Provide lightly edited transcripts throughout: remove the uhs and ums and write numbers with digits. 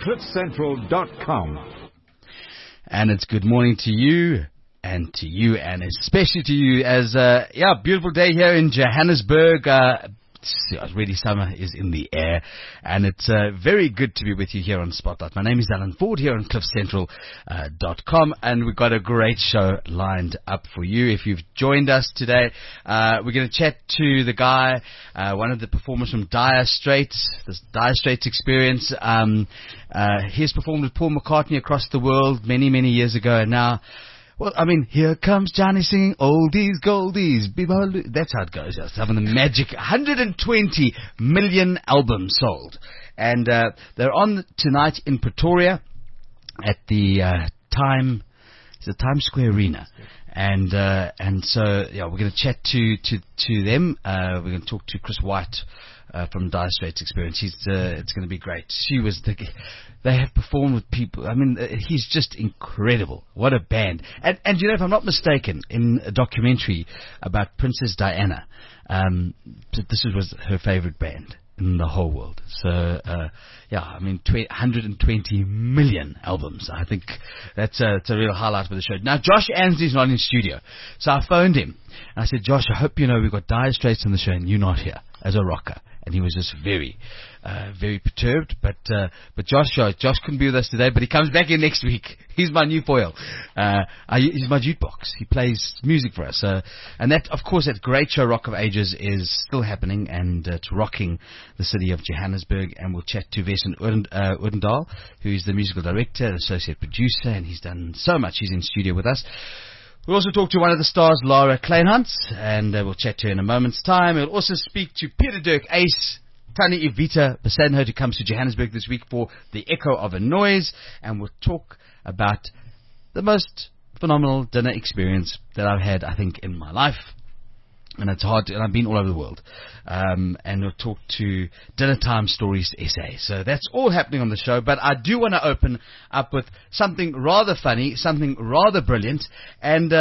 CliffCentral.com. And it's good morning to you, and especially to you as, beautiful day here in Johannesburg. Really, summer is in the air, and it's very good to be with you here on Spotlight. My name is Alan Ford here on CliffCentral.com, and we've got a great show lined up for you. If you've joined us today, we're going to chat to the guy, one of the performers from Dire Straits, this Dire Straits experience. He's performed with Paul McCartney across the world many, many years ago, and now, well, I mean, here comes Johnny singing oldies, goldies. That's how it goes. Just having the magic 120 million albums sold. And they're on tonight in Pretoria at the Times Square Arena. And so, yeah, we're going to chat to them. We're going to talk to Chris White from Dire Straits Experience. It's going to be great. They have performed with people. I mean, he's just incredible. What a band. And you know, if I'm not mistaken, in a documentary about Princess Diana, this was her favorite band in the whole world. So, I mean, 120 million albums. I think it's a real highlight for the show. Now, Josh Ansley's not in studio. So I phoned him and I said, Josh, I hope you know we've got Dire Straits on the show and you're not here as a rocker. And he was just very, very perturbed. But Josh couldn't be with us today, but he comes back in next week. He's my new foil. He's my jukebox. He plays music for us. And that, of course, that great show, Rock of Ages, is still happening, and it's rocking the city of Johannesburg. And we'll chat to Wesen Odendaal, who's the musical director, associate producer, and he's done so much. He's in studio with us. We'll also talk to one of the stars, Lara Kleinhans, and we'll chat to her in a moment's time. We'll also speak to Peter Dirk Ace, Tani Evita Besadenhout, who comes to Johannesburg this week for The Echo of a Noise, and we'll talk about the most phenomenal dinner experience that I've had, I think, in my life. And it's hard, and I've been all over the world. And we'll talk to Dinner Time Stories SA. So that's all happening on the show. But I do want to open up with something rather funny, something rather brilliant. And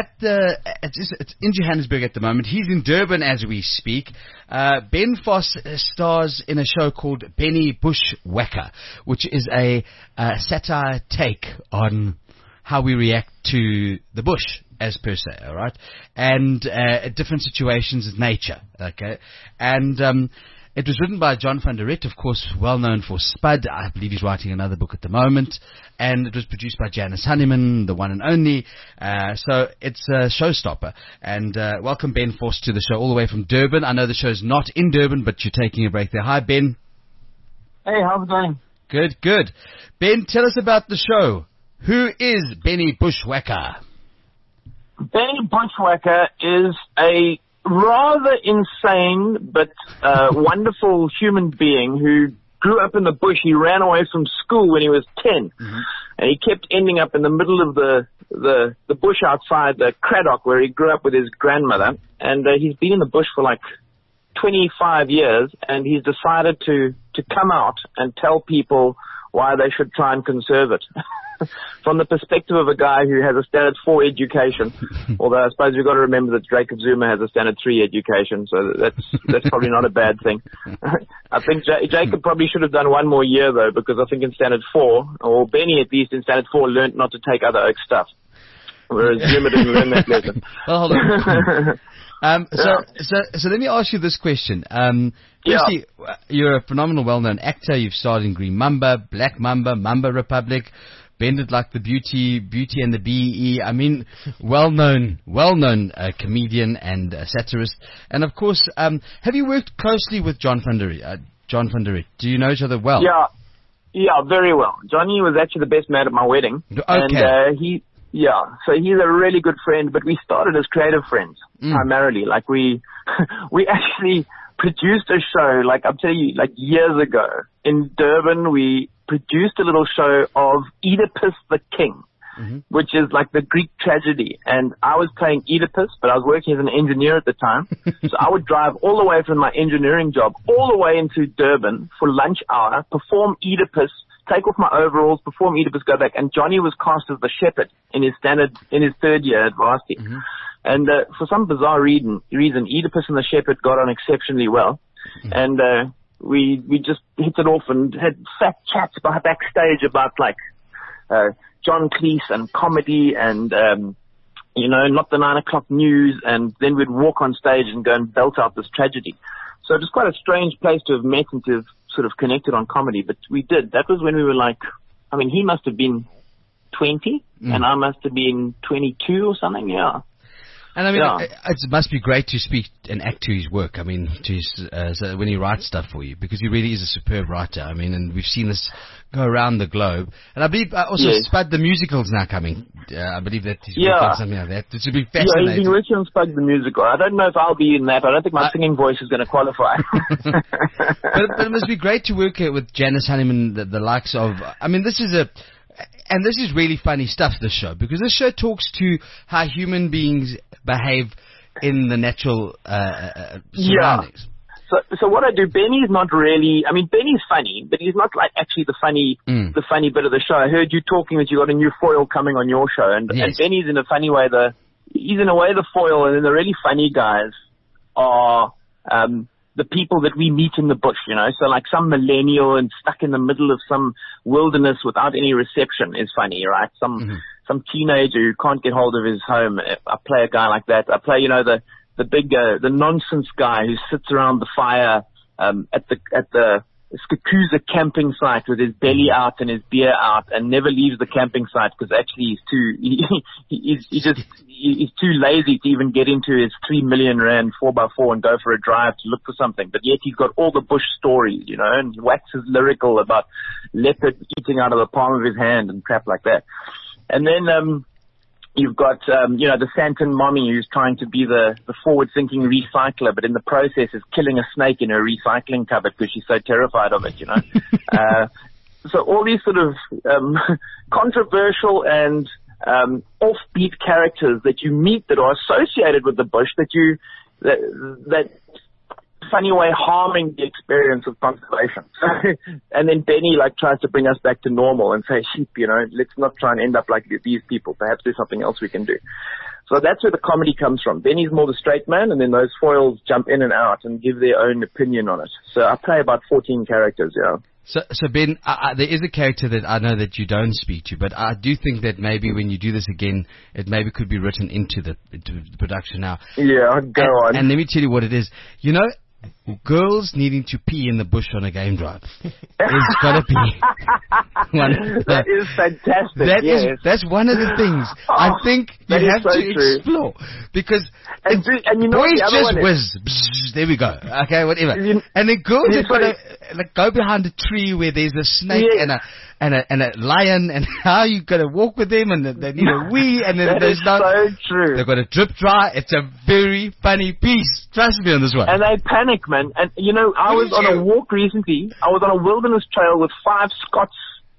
it's in Johannesburg at the moment. He's in Durban as we speak. Ben Foss stars in a show called Benny Bushwhacker, which is a satire take on how we react to the bush, as per se, all right, and different situations of nature, okay, and it was written by John van der Ret, of course, well known for Spud. I believe he's writing another book at the moment, and it was produced by Janice Honeyman, the one and only, so it's a showstopper, and welcome Ben Foss to the show all the way from Durban. I know the show's not in Durban, but you're taking a break there. Hi, Ben. Hey, how's it going? Good. Ben, tell us about the show. Who is Benny Bushwhacker? Benny Bushwhacker is a rather insane but wonderful human being who grew up in the bush. He ran away from school when he was 10, and he kept ending up in the middle of the bush outside the Cradock, where he grew up with his grandmother. And he's been in the bush for like 25 years, and he's decided to come out and tell people why they should try and conserve it. From the perspective of a guy who has a standard 4 education, although I suppose we've got to remember that Jacob Zuma has a standard 3 education, so that's probably not a bad thing. I think Jacob probably should have done one more year, though, because I think in standard 4, or Benny at least in standard 4, learned not to take other oak stuff, whereas Zuma didn't learn that lesson. Well, hold on. So let me ask you this question. Firstly, you're a phenomenal, well-known actor. You've starred in Green Mamba, Black Mamba, Mamba Republic, Bend It Like the Beauty and the BEE. I mean, well-known comedian and satirist. And of course, have you worked closely with John van der Ret? Do you know each other well? Yeah, very well. Johnny was actually the best man at my wedding. Okay. And so he's a really good friend, but we started as creative friends, primarily. Like we actually produced a show, like I'm telling you, like years ago in Durban. We produced a little show of Oedipus the King, which is like the Greek tragedy. And I was playing Oedipus, but I was working as an engineer at the time. So I would drive all the way from my engineering job all the way into Durban for lunch hour, perform Oedipus, take off my overalls, perform Oedipus, go back. And Johnny was cast as the shepherd in his third year at varsity. And for some bizarre reason, Oedipus and the shepherd got on exceptionally well. And we just hit it off and had fat chats backstage about like John Cleese and comedy and not the 9 o'clock news, and then we'd walk on stage and go and belt out this tragedy. So it was quite a strange place to have met and to have sort of connected on comedy, but we did. That was when we were like, I mean, he must have been 20 and I must have been 22 or something, yeah. And I mean, it must be great to speak and act to his work. I mean, to his, so when he writes stuff for you, because he really is a superb writer. I mean, and we've seen this go around the globe. And I believe also Spud the musical's now coming. I believe that he's working on something like that. It should be fascinating. Yeah, he's been working on Spud the musical. I don't know if I'll be in that. I don't think my singing voice is going to qualify. but it must be great to work with Janice Honeyman, the likes of. I mean, this is and this is really funny stuff, this show, because this show talks to how human beings behave in the natural surroundings. So what I do, Benny's not really, I mean, Benny's funny, but he's not like actually the funny bit of the show. I heard you talking that you got a new foil coming on your show, and Benny's in a funny way, he's in a way the foil, and then the really funny guys are, the people that we meet in the bush, so like some millennial and stuck in the middle of some wilderness without any reception is funny, right? Some teenager who can't get hold of his home. I play a guy like that. I play, the big, the nonsense guy who sits around the fire, at the Skukuza camping site with his belly out and his beer out and never leaves the camping site because actually he's too lazy to even get into his 3 million rand 4x4 and go for a drive to look for something. But yet he's got all the bush stories, and he waxes lyrical about leopard eating out of the palm of his hand and crap like that. And then, you've got, the Santon mommy who's trying to be the forward-thinking recycler, but in the process is killing a snake in her recycling cupboard because she's so terrified of it, So all these sort of controversial and offbeat characters that you meet that are associated with the bush that funny way harming the experience of conservation. And then Benny tries to bring us back to normal and say, sheep, let's not try and end up like these people. Perhaps there's something else we can do. So that's where the comedy comes from. Benny's more the straight man, and then those foils jump in and out and give their own opinion on it. So I play about 14 characters, yeah. So Ben, there is a character that I know that you don't speak to, but I do think that maybe when you do this again, it maybe could be written into the production now. Yeah, go on. And let me tell you what it is. Girls needing to pee in the bush on a game drive. It's got to be one. That is fantastic. That's one of the things I think you have to explore, because boys just whiz. There we go. Okay, whatever. And then girls have got to go behind a tree where there's a snake and a lion, and how you got to walk with them, and they need a wee, and then there's so true. They've got to drip dry. It's a very funny piece. Trust me on this one. And they panic, man. And I was on a walk recently. I was on a wilderness trail with 5 Scots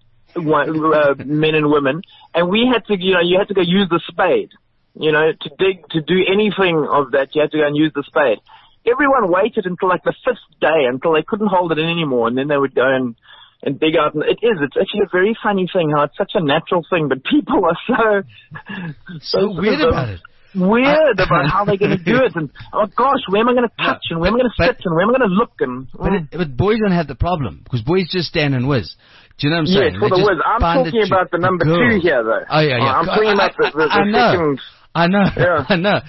men and women, and we had to, you had to go use the spade. To dig, to do anything of that, you had to go and use the spade. Everyone waited until the 5th day until they couldn't hold it in anymore, and then they would go and dig out. And it's actually a very funny thing how it's such a natural thing, but people are so weird about it. Weird about how they're going to do it, and oh gosh, where am I going to touch, and where am I going to sit, and where am I going to look, and but boys don't have the problem, because boys just stand and whiz. Do you know what I'm saying? Yes, for the whiz. I'm talking about the number 2 here, though. Oh yeah. I'm talking about the second. I know. Yeah. I know.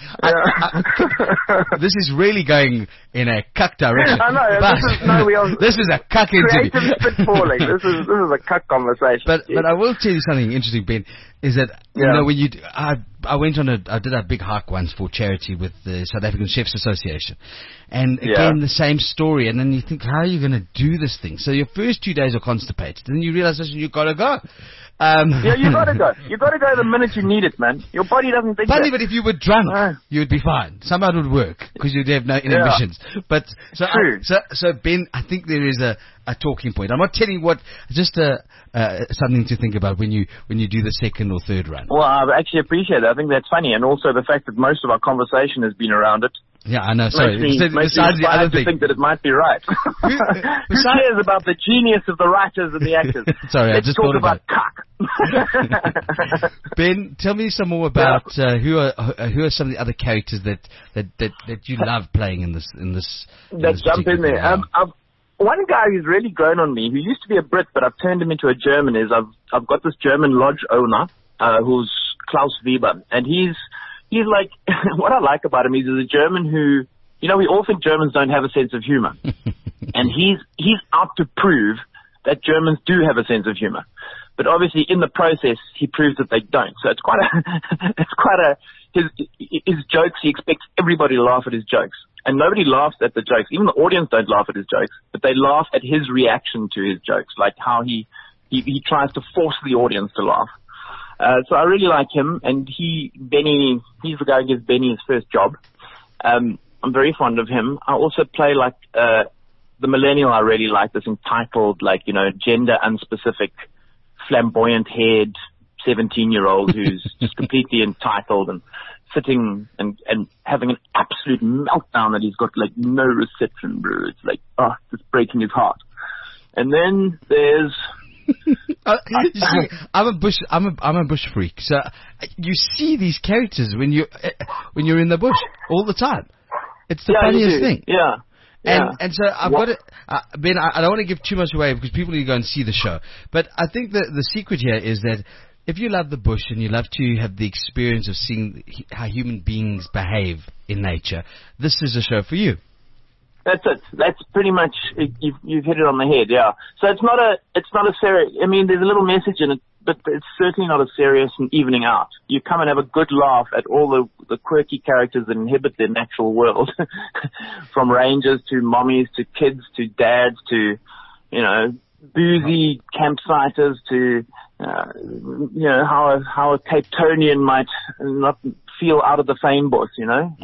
This is really going in a cuck direction. I know. This is a cuck interview. Creative spitballing. This is a cuck conversation. But I will tell you something interesting, Ben. Is that when you I went on I did a big hike once for charity with the South African Chefs Association, and again the same story. And then you think, how are you going to do this thing? So your first 2 days are constipated, then you realize that you got to go. You gotta go. You gotta go the minute you need it, man. Your body doesn't think Funny, but if you were drunk, you would be fine. Somehow it would work, because you'd have no inhibitions. But, so Ben, I think there is a talking point. I'm not telling you what, just something to think about when you do the second or third run. Well, I actually appreciate it. I think that's funny. And also the fact that most of our conversation has been around it. Yeah, I know. Sorry. Besides the other thing, think that it might be right. Who cares about the genius of the writers and the actors? Sorry, Let's I just talk thought about cock. Ben, tell me some more about who are some of the other characters that you love playing in this. That jump in there. one guy who's really grown on me, who used to be a Brit, but I've turned him into a German, is I've got this German lodge owner, who's Klaus Weber, and he's like, what I like about him is he's a German who, you know, we all think Germans don't have a sense of humor, and he's out to prove that Germans do have a sense of humor. But obviously, in the process, he proves that they don't. So it's quite his jokes. He expects everybody to laugh at his jokes, and nobody laughs at the jokes. Even the audience don't laugh at his jokes, but they laugh at his reaction to his jokes, like how he tries to force the audience to laugh. So I really like him, and Benny, he's the guy who gives Benny his first job. I'm very fond of him. I also play like the millennial. I really like this entitled, like, you know, gender unspecific, flamboyant-haired 17-year-old who's just completely entitled and sitting and having an absolute meltdown that he's got like no reception, bro. It's like, just breaking his heart. And then there's you see, I'm a bush freak. So you see these characters when you're in the bush all the time. It's the funniest thing. Yeah. And so I've got it, Ben, I don't want to give too much away because people need to go and see the show. But I think the secret here is that if you love the bush and you love to have the experience of seeing how human beings behave in nature, this is a show for you. That's it. That's pretty much, you've hit it on the head, yeah. So it's not a serious, I mean, there's a little message in it, but it's certainly not a serious evening out. You come and have a good laugh at all the quirky characters that inhabit their natural world. From rangers to mommies to kids to dads to, you know, boozy campsiters to, you know, how a Cape Townian might not feel out of the fynbos, you know,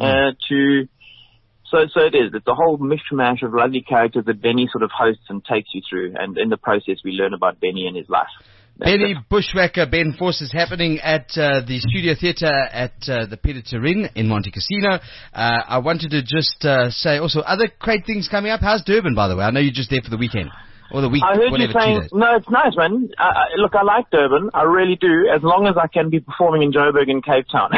So it is. It's a whole mishmash of lovely characters that Benny sort of hosts and takes you through. And in the process, we learn about Benny and his life. Benny Bushwhacker, Ben Force, is happening at the Studio Theatre at the Peter Turin in Monte Cassino. I wanted to just say also other great things coming up. How's Durban, by the way? I know you're just there for the weekend. Or the week, I heard whatever, you saying, no, it's nice, man. Look, I like Durban. I really do, as long as I can be performing in Joburg and Cape Town.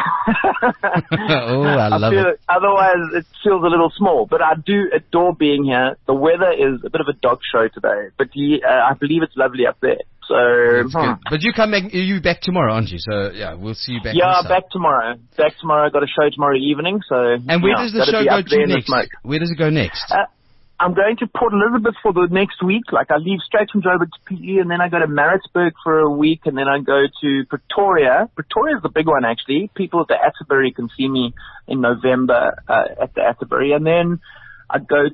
Oh, I love it. Otherwise, it feels a little small. But I do adore being here. The weather is a bit of a dog show today, but I believe it's lovely up there. So, But you come back, you back tomorrow, aren't you? So, yeah, we'll see you back. Yeah, back tomorrow. Back tomorrow. Got a show tomorrow evening. So, and where does the show go to next? Where does it go next? I'm going to Port Elizabeth for the next week. Like, I leave straight from Joburg to PE, and then I go to Maritzburg for a week, and then I go to Pretoria. Pretoria is the big one, actually. People at the Atterbury can see me in November at the Atterbury. And then I go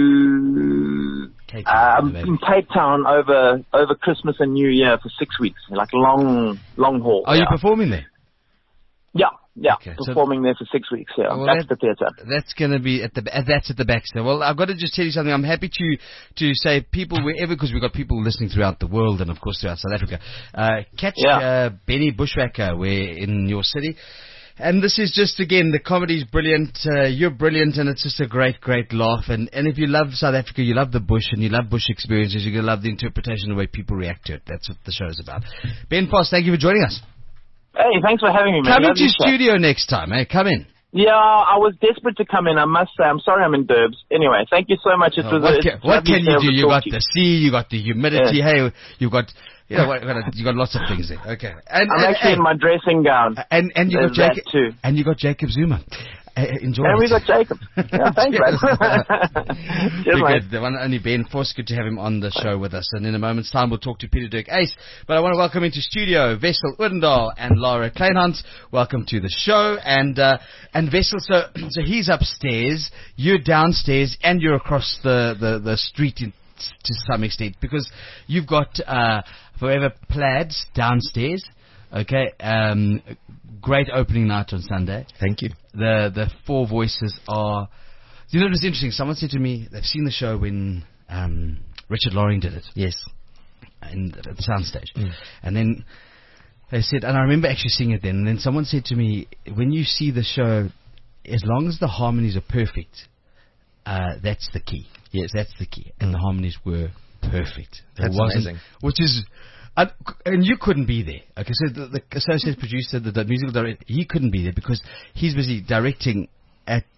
to in Cape Town over Christmas and New Year for 6 weeks, like long haul. Are you performing there? Yeah, okay, performing there for 6 weeks. Yeah, well, that's the theatre. That's going to be at the Baxter. Well, I've got to just tell you something. I'm happy to say people wherever, because we've got people listening throughout the world and of course throughout South Africa. Catch Benny Bushwhacker, we're in your city. And this is just, again, the comedy's brilliant, you're brilliant, and it's just a great laugh. And if you love South Africa, you love the bush, and you love bush experiences, you're going to love the interpretation of the way people react to it. That's what the show's about. Ben Foss, thank you for joining us. Hey, thanks for having me, man. Come into studio next time, eh? Come in. Yeah, I was desperate to come in, I must say. I'm sorry I'm in Durbs. Anyway, thank you so much. What can you do? You got the sea, you got the humidity, hey, you got... You got lots of things there. Okay. I'm actually in my dressing gown. And you got Jacob too. And you got Jacob Zuma. Enjoy. And we got Jacob. Yeah, thanks, man. Cheers, mate. The one and only Ben Force. Good to have him on the show with us. And in a moment's time, we'll talk to Peter Dirk Ace. But I want to welcome into studio Wessel Odendaal and Laura Kleinhans. Welcome to the show. And Wessel, so he's upstairs, you're downstairs, and you're across the street to some extent, because you've got Forever Plaids downstairs. Okay, great opening night on Sunday. Thank you. The four voices are... You know, it was interesting. Someone said to me they've seen the show when Richard Loring did it. Yes. At the soundstage. Mm. And then they said, and I remember actually seeing it then, and then someone said to me, when you see the show, as long as the harmonies are perfect, that's the key. Yes, that's the key. And the harmonies were perfect. That's amazing. Which is... and you couldn't be there. Okay, so the associate producer, the musical director, he couldn't be there because he's busy directing at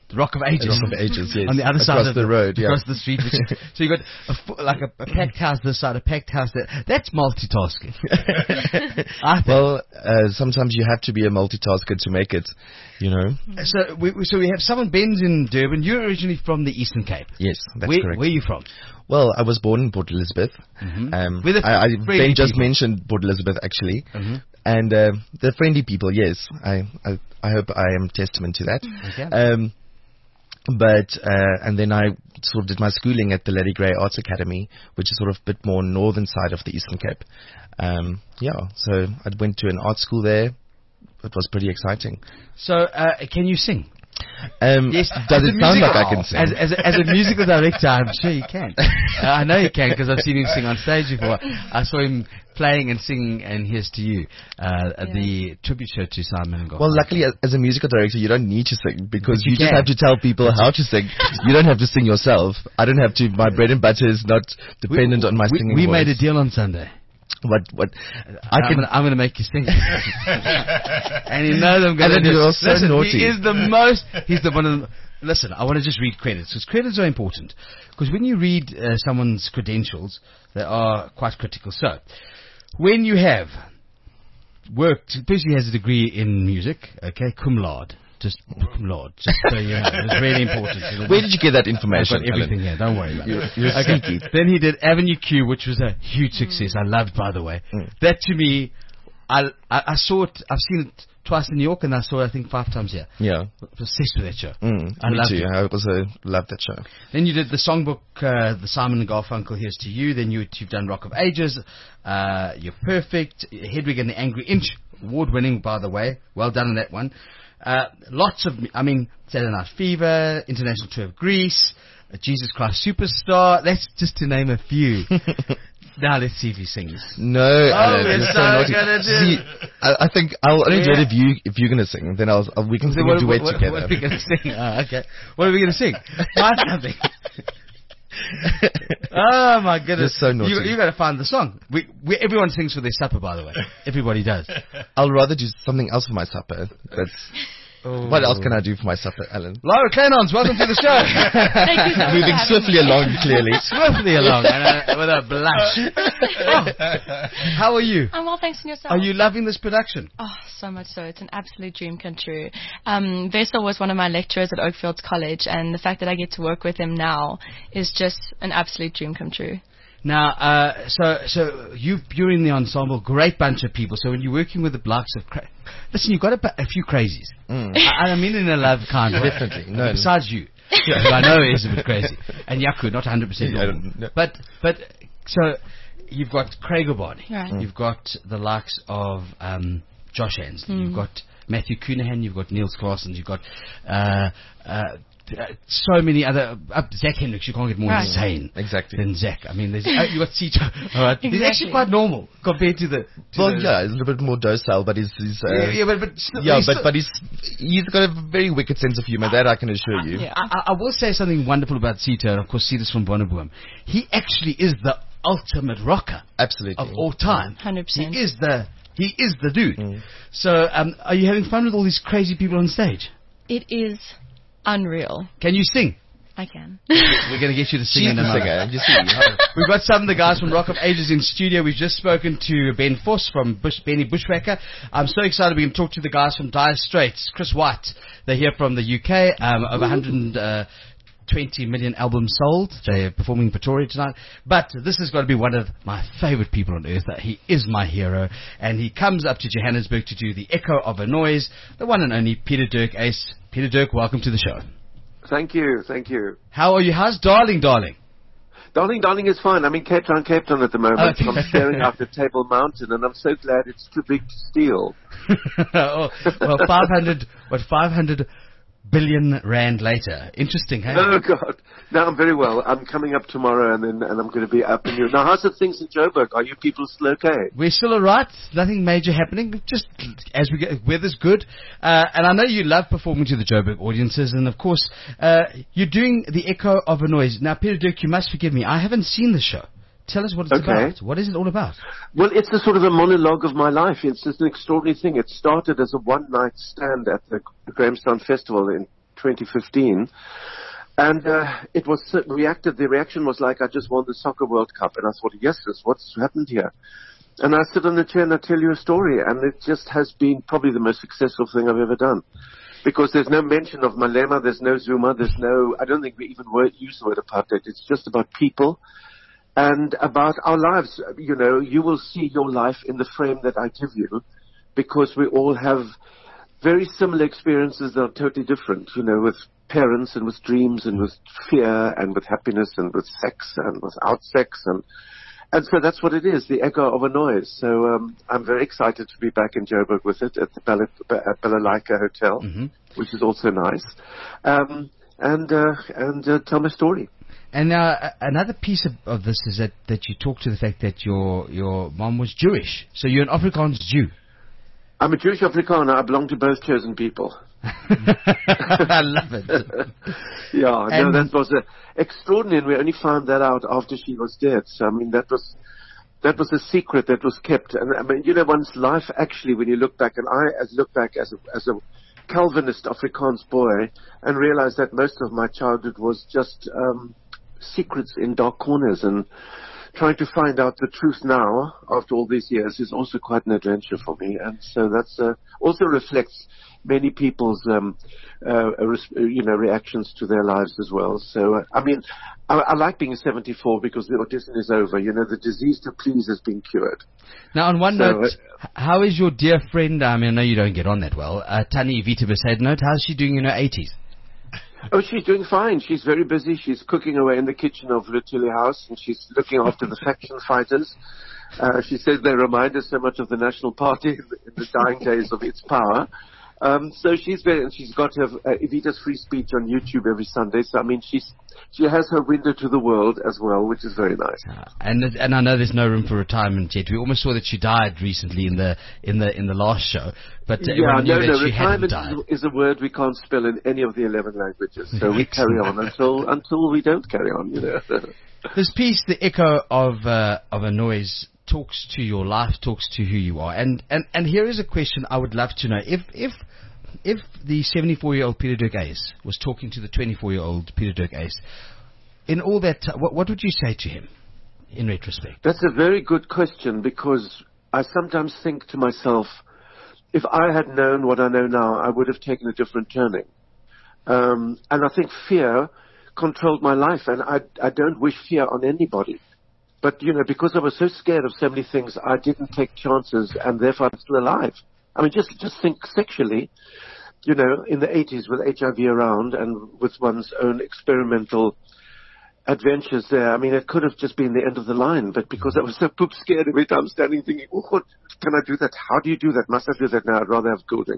Rock of Ages. Rock of Ages, yes. On the other side across of the road, yeah. across the street. So you got a packed house this side, a packed house there. That's multitasking. I think. Well, sometimes you have to be a multitasker to make it, you know. So we have someone, Ben's in Durban. You're originally from the Eastern Cape. Yes, that's correct. Where are you from? Well, I was born in Port Elizabeth. Ben just mentioned Port Elizabeth, actually. And the friendly people, yes. I hope I am testament to that. Okay. And then I sort of did my schooling at the Lady Grey Arts Academy, which is sort of a bit more northern side of the Eastern Cape. So I went to an art school there. It was pretty exciting. So, can you sing? Yes, does it sound like I can sing? As a musical director, I'm sure you can. I know you can because I've seen him sing on stage before. I saw him playing and singing and Here's to You, at the tribute show to Simon and Garfunkel. Well, luckily, as a musical director, you don't need to sing because you just have to tell people how to sing. You don't have to sing yourself. I don't have to. My bread and butter is not dependent on my singing voice. We made a deal on Sunday. What? I'm going to make you sing. And you know I'm going to do. You're so naughty. He's the one of the. Listen, I want to just read credits because credits are important. Because when you read someone's credentials, they are quite critical. So, when you have worked, Busy has a degree in music, okay, cum laude. Just cum laude. Just so you know, it's really important. Where did you get that information? I've got everything here. Don't worry about it. You're sneaky. Then he did Avenue Q, which was a huge success. I loved, by the way. That to me, I saw it. I've seen it twice in New York, and I saw it, I think, 5 times here. Yeah. Obsessed with that show. I loved it. I also loved that show. Then you did the songbook, the Simon and Garfunkel, Here's to You. Then you've done Rock of Ages. You're Perfect. Hedwig and the Angry Inch. Award-winning, by the way. Well done on that one. Lots of, Saturday Night Fever, International Tour of Greece, Jesus Christ Superstar. That's just to name a few. Now let's see if he sings. No, Alan, you're so naughty. See, I think I'll only do it if you're going to sing. Then we can sing a duet together. What are we going to sing? Okay. What are we going to sing? Find something. Oh my goodness! You're so naughty. You got to find the song. Everyone sings for their supper, by the way. Everybody does. I'll rather do something else for my supper. What else can I do for my supper, Alan? Laura Clenons, welcome to the show. Thank you so much. Moving swiftly along, clearly. Swiftly along, and with a blush. Oh, how are you? I'm well, thanks, and yourself. Are you loving this production? Oh, so much so. It's an absolute dream come true. Vessel was one of my lecturers at Oakfields College, and the fact that I get to work with him now is just an absolute dream come true. Now, so you're in the ensemble, great bunch of people. So when you're working with the blocks of, listen, you've got a few crazies. I mean in a love kind of way. Definitely, no. Besides you, who I know is a bit crazy, and Yaku, not 100% normal. No. But so you've got Craig O'Barney, right. You've got the likes of Josh Ansley, you've got Matthew Cunahan, you've got Niels Claassen, you've got so many other Zach Hendricks. You can't get more insane than Zach. I mean, you got Sito. All right, he's actually quite normal compared to the. He's a little bit more docile, but he's he's got a very wicked sense of humor. That I can assure you. I will say something wonderful about Sito, and of course, Sito's from Bonaboom. He actually is the ultimate rocker, absolutely, of all time. 100%. He is the dude. So, are you having fun with all these crazy people on stage? It is unreal. Can you sing? I can. We're going to get you to sing in a moment. We've got some of the guys from Rock of Ages in studio. We've just spoken to Ben Voss from Benny Bushwacker. I'm so excited we can talk to the guys from Dire Straits. Chris White, they're here from the UK. Over 120 million albums sold. They're performing in Pretoria tonight. But this has got to be one of my favorite people on earth. He is my hero. And he comes up to Johannesburg to do the Echo of a Noise. The one and only Peter Dirk Ace. Peter Dirk, welcome to the show. Thank you. How are you? How's Darling? Darling is fine. I'm in Cape Town at the moment. Okay. I'm staring out at Table Mountain, and I'm so glad it's too big to steal. Well, 500 billion rand later. Interesting, hey? Oh, God. No, I'm very well. I'm coming up tomorrow, and I'm going to be up in Now, how's the things in Joburg? Are you people still okay? We're still all right. Nothing major happening. Just as we get, weather's good. And I know you love performing to the Joburg audiences, and of course, you're doing the Echo of a Noise. Now, Peter Dirk, you must forgive me. I haven't seen the show. Tell us what it's about. What is it all about? Well, it's a sort of a monologue of my life. It's just an extraordinary thing. It started as a one-night stand at the Grahamstown Festival in 2015. And it was reacted. The reaction was like, I just won the Soccer World Cup. And I thought, yes, what's happened here? And I sit on the chair and I tell you a story. And it just has been probably the most successful thing I've ever done. Because there's no mention of Malema, there's no Zuma, I don't think we even use the word apartheid. It's just about people and about our lives. You know, you will see your life in the frame that I give you, because we all have very similar experiences that are totally different, you know, with parents and with dreams and with fear and with happiness and with sex and without sex. And so that's what it is, the echo of a noise. So I'm very excited to be back in Joburg with it at the Balalaika Hotel, which is also nice, and tell my story. And another piece of this is that you talk to the fact that your mom was Jewish, so you're an Afrikaans Jew. I'm a Jewish Afrikaner. I belong to both chosen people. I love it. Yeah, no, that was extraordinary, and we only found that out after she was dead. So, I mean, that was a secret that was kept. And, I mean, you know, one's life, actually, when you look back, and I look back as a Calvinist Afrikaans boy and realized that most of my childhood was just secrets in dark corners, and trying to find out the truth now, after all these years, is also quite an adventure for me. And so that's also reflects many people's, reactions to their lives as well. So, I mean, I like being 74 because the audition is over. You know, the disease to please has been cured. Now, on one note, how is your dear friend, I mean, I know you don't get on that well, Tani Vita Besaidnout, how's she doing in her 80s? Oh, she's doing fine. She's very busy. She's cooking away in the kitchen of Lutuli House, and she's looking after the faction fighters. She says they remind us so much of the National Party in the dying days of its power. So she's got her Evita's Free Speech on YouTube every Sunday. So I mean, she has her window to the world as well, which is very nice. And I know there's no room for retirement yet. We almost saw that she died recently in the last show, but retirement is a word we can't spell in any of the 11 languages. So we carry on until we don't carry on. You know. This piece, The Echo of a Noise, talks to your life, talks to who you are, and here is a question I would love to know: if the 74-year-old Peter Dirk Uys was talking to the 24-year-old Peter Dirk Uys, in all that, what would you say to him, in retrospect? That's a very good question, because I sometimes think to myself, if I had known what I know now, I would have taken a different turning. And I think fear controlled my life, and I don't wish fear on anybody. But, you know, because I was so scared of so many things, I didn't take chances, and therefore I'm still alive. I mean, just think sexually, you know, in the 80s with HIV around and with one's own experimental adventures there. I mean, it could have just been the end of the line, but because I was so poop scared every time standing thinking, oh, what, can I do that? How do you do that? Must I do that now? I'd rather have Golding.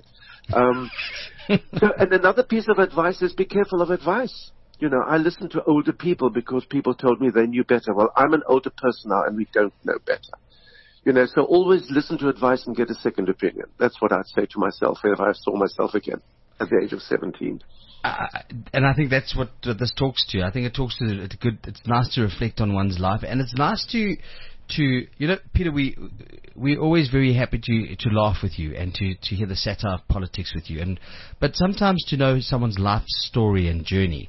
And another piece of advice is be careful of advice. You know, I listen to older people because people told me they knew better. Well, I'm an older person now and we don't know better. You know, so always listen to advice and get a second opinion. That's what I'd say to myself if I saw myself again at the age of 17. And I think that's what this talks to. I think it talks to it's nice to reflect on one's life, and it's nice to you know, Peter, we're always very happy to laugh with you and to hear the satire of politics with you, but sometimes to know someone's life story and journey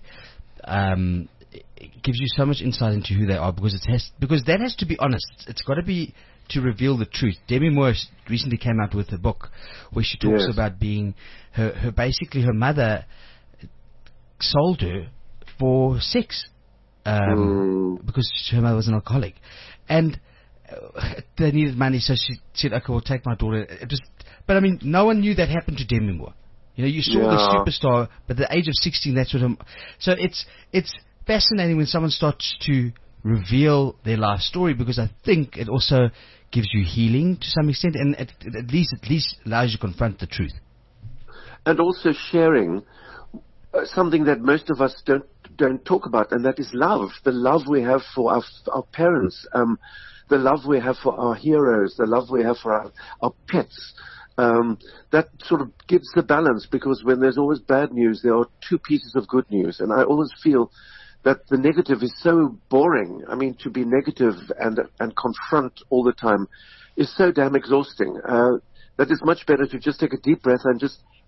it gives you so much insight into who they are, because that has to be honest. It's got to be to reveal the truth. Demi Moore recently came out with a book where she talks about being basically her mother sold her for sex because her mother was an alcoholic, and they needed money, so she said, okay, we'll take my daughter. But I mean, no one knew that happened to Demi Moore. You know, you saw the superstar, but at the age of 16, that's what so it's fascinating when someone starts to reveal their life story, because I think it also gives you healing to some extent, and at least allows you to confront the truth. And also sharing something that most of us don't talk about, and that is love. The love we have for our parents, the love we have for our heroes, the love we have for our pets. That sort of gives the balance, because when there's always bad news, there are two pieces of good news. And I always feel that the negative is so boring. I mean, to be negative and confront all the time is so damn exhausting. That it's much better to just take a deep breath and just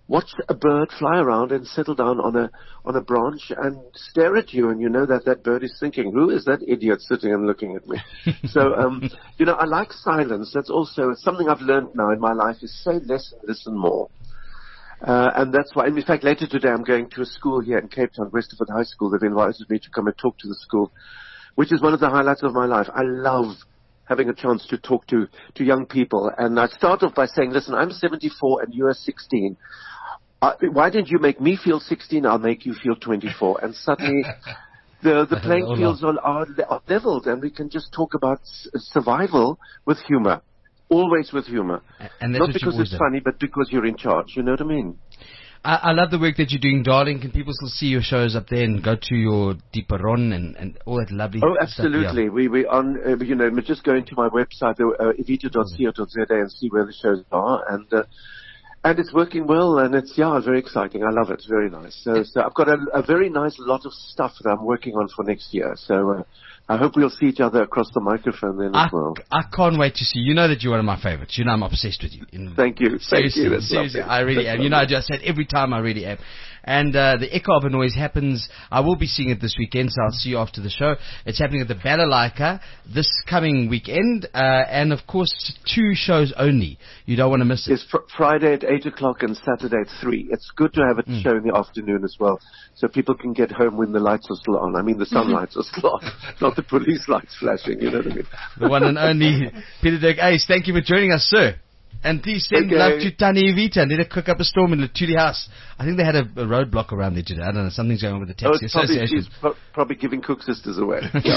watch a bird fly around and settle down on a branch and stare at you, and you know that bird is thinking, who is that idiot sitting and looking at me? So, I like silence. That's also something I've learned now in my life, is say less and listen more. And that's why, in fact, later today I'm going to a school here in Cape Town, Westerford High School. They've invited me to come and talk to the school, which is one of the highlights of my life. I love having a chance to talk to young people. And I start off by saying, listen, I'm 74 and you're 16. Why didn't you make me feel 16? I'll make you feel 24. And suddenly the playing fields are leveled, and we can just talk about survival with humor. Always with humor. And that's not what because it's funny, but because you're in charge. You know what I mean? I love the work that you're doing, darling. Can people still see your shows up there and go to your Dieperon and all that lovely Oh, stuff? absolutely. We on, just go into my website, evita.co.za, and see where the shows are. And it's working well, and it's, very exciting. I love it. It's very nice. So I've got a very nice lot of stuff that I'm working on for next year. So I hope we'll see each other across the microphone then as well. I can't wait to see. You know that you're one of my favorites. You know I'm obsessed with you. Thank you. Seriously, Seriously, I really am. I just said every time I really am. And the Echo of a Noise happens. I will be seeing it this weekend, so I'll see you after the show. It's happening at the Balalaika this coming weekend, and of course 2 shows only. You don't want to miss it. It's Friday at 8 o'clock and Saturday at 3. It's good to have a show in the afternoon as well, so people can get home when the lights are still on. I mean, the sun lights are still on, not the police lights flashing. You know what I mean? The one and only Peter Dirk Ace. Thank you for joining us, sir. And please send love to Tani Evita, and let her cook up a storm in the Tuli house. I think they had a roadblock around there today. I don't know, something's going on with the taxi association. She's probably giving Cook Sisters away. Okay,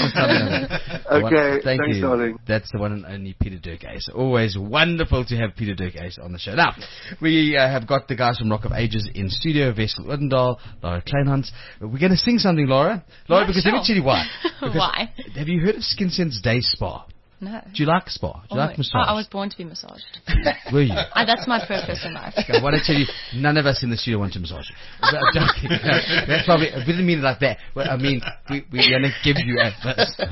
thanks, you. Darling. That's the one and only Peter Dirk Ace. Always wonderful to have Peter Dirk Ace on the show. Now, we have got the guys from Rock of Ages in studio, Wessel Odendaal, Laura Kleinhans. We're going to sing something, Laura. Laura, because let me tell you why. Why? Have you heard of Skin Sense Day Spa? No. Do you like spa? Do you like massage? I was born to be massaged. Were you? That's my purpose in life. Okay, I want to tell you, none of us in the studio want to massage you. That's why we didn't mean it like that. Well, I mean, we're going to give you a...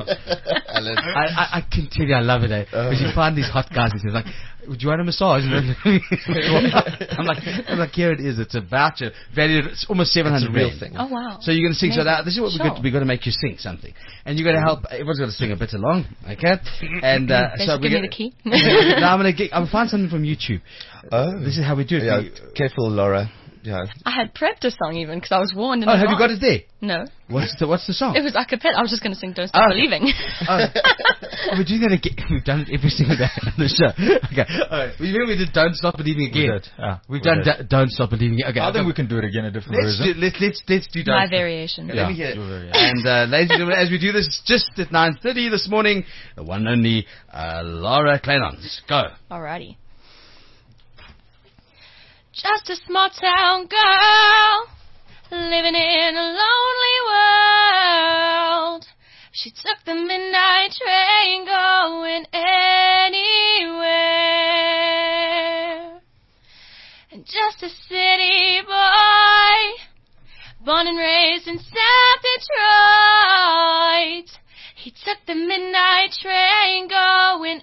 I can tell you I love it, because you find these hot guys and they're like, would you want a massage? I'm like, here it is. It's a voucher valued. It's almost 700 It's a real thing. Oh wow! So you're going to sing. Amazing. So this is what we're going to make you sing something, and you're going to help. Everyone's going to sing a bit along, okay? And so give me the key. Now I'm going to find something from YouTube. Oh, This is how we do it. yeah. Careful, Laura. Yeah. I had prepped a song even because I was warned. In Oh, have you got advance. it there? No, What's the song? it was a cappella. I was just going to sing "Don't Stop Believing." We're doing that again. We've done it every single day on the show. Okay. We did Don't Stop Believing again. We've done Don't Stop Believing. Okay. I think we can do it again a different version. Let's do Don't My Stop. variation. Let me hear it. And ladies and gentlemen, as we do this just at 9:30 this morning, the one and only Laura Kleinhans. Go. Alrighty. Just a small town girl living in a lonely world. She took the midnight train going anywhere. And just a city boy, born and raised in South Detroit. He took the midnight train going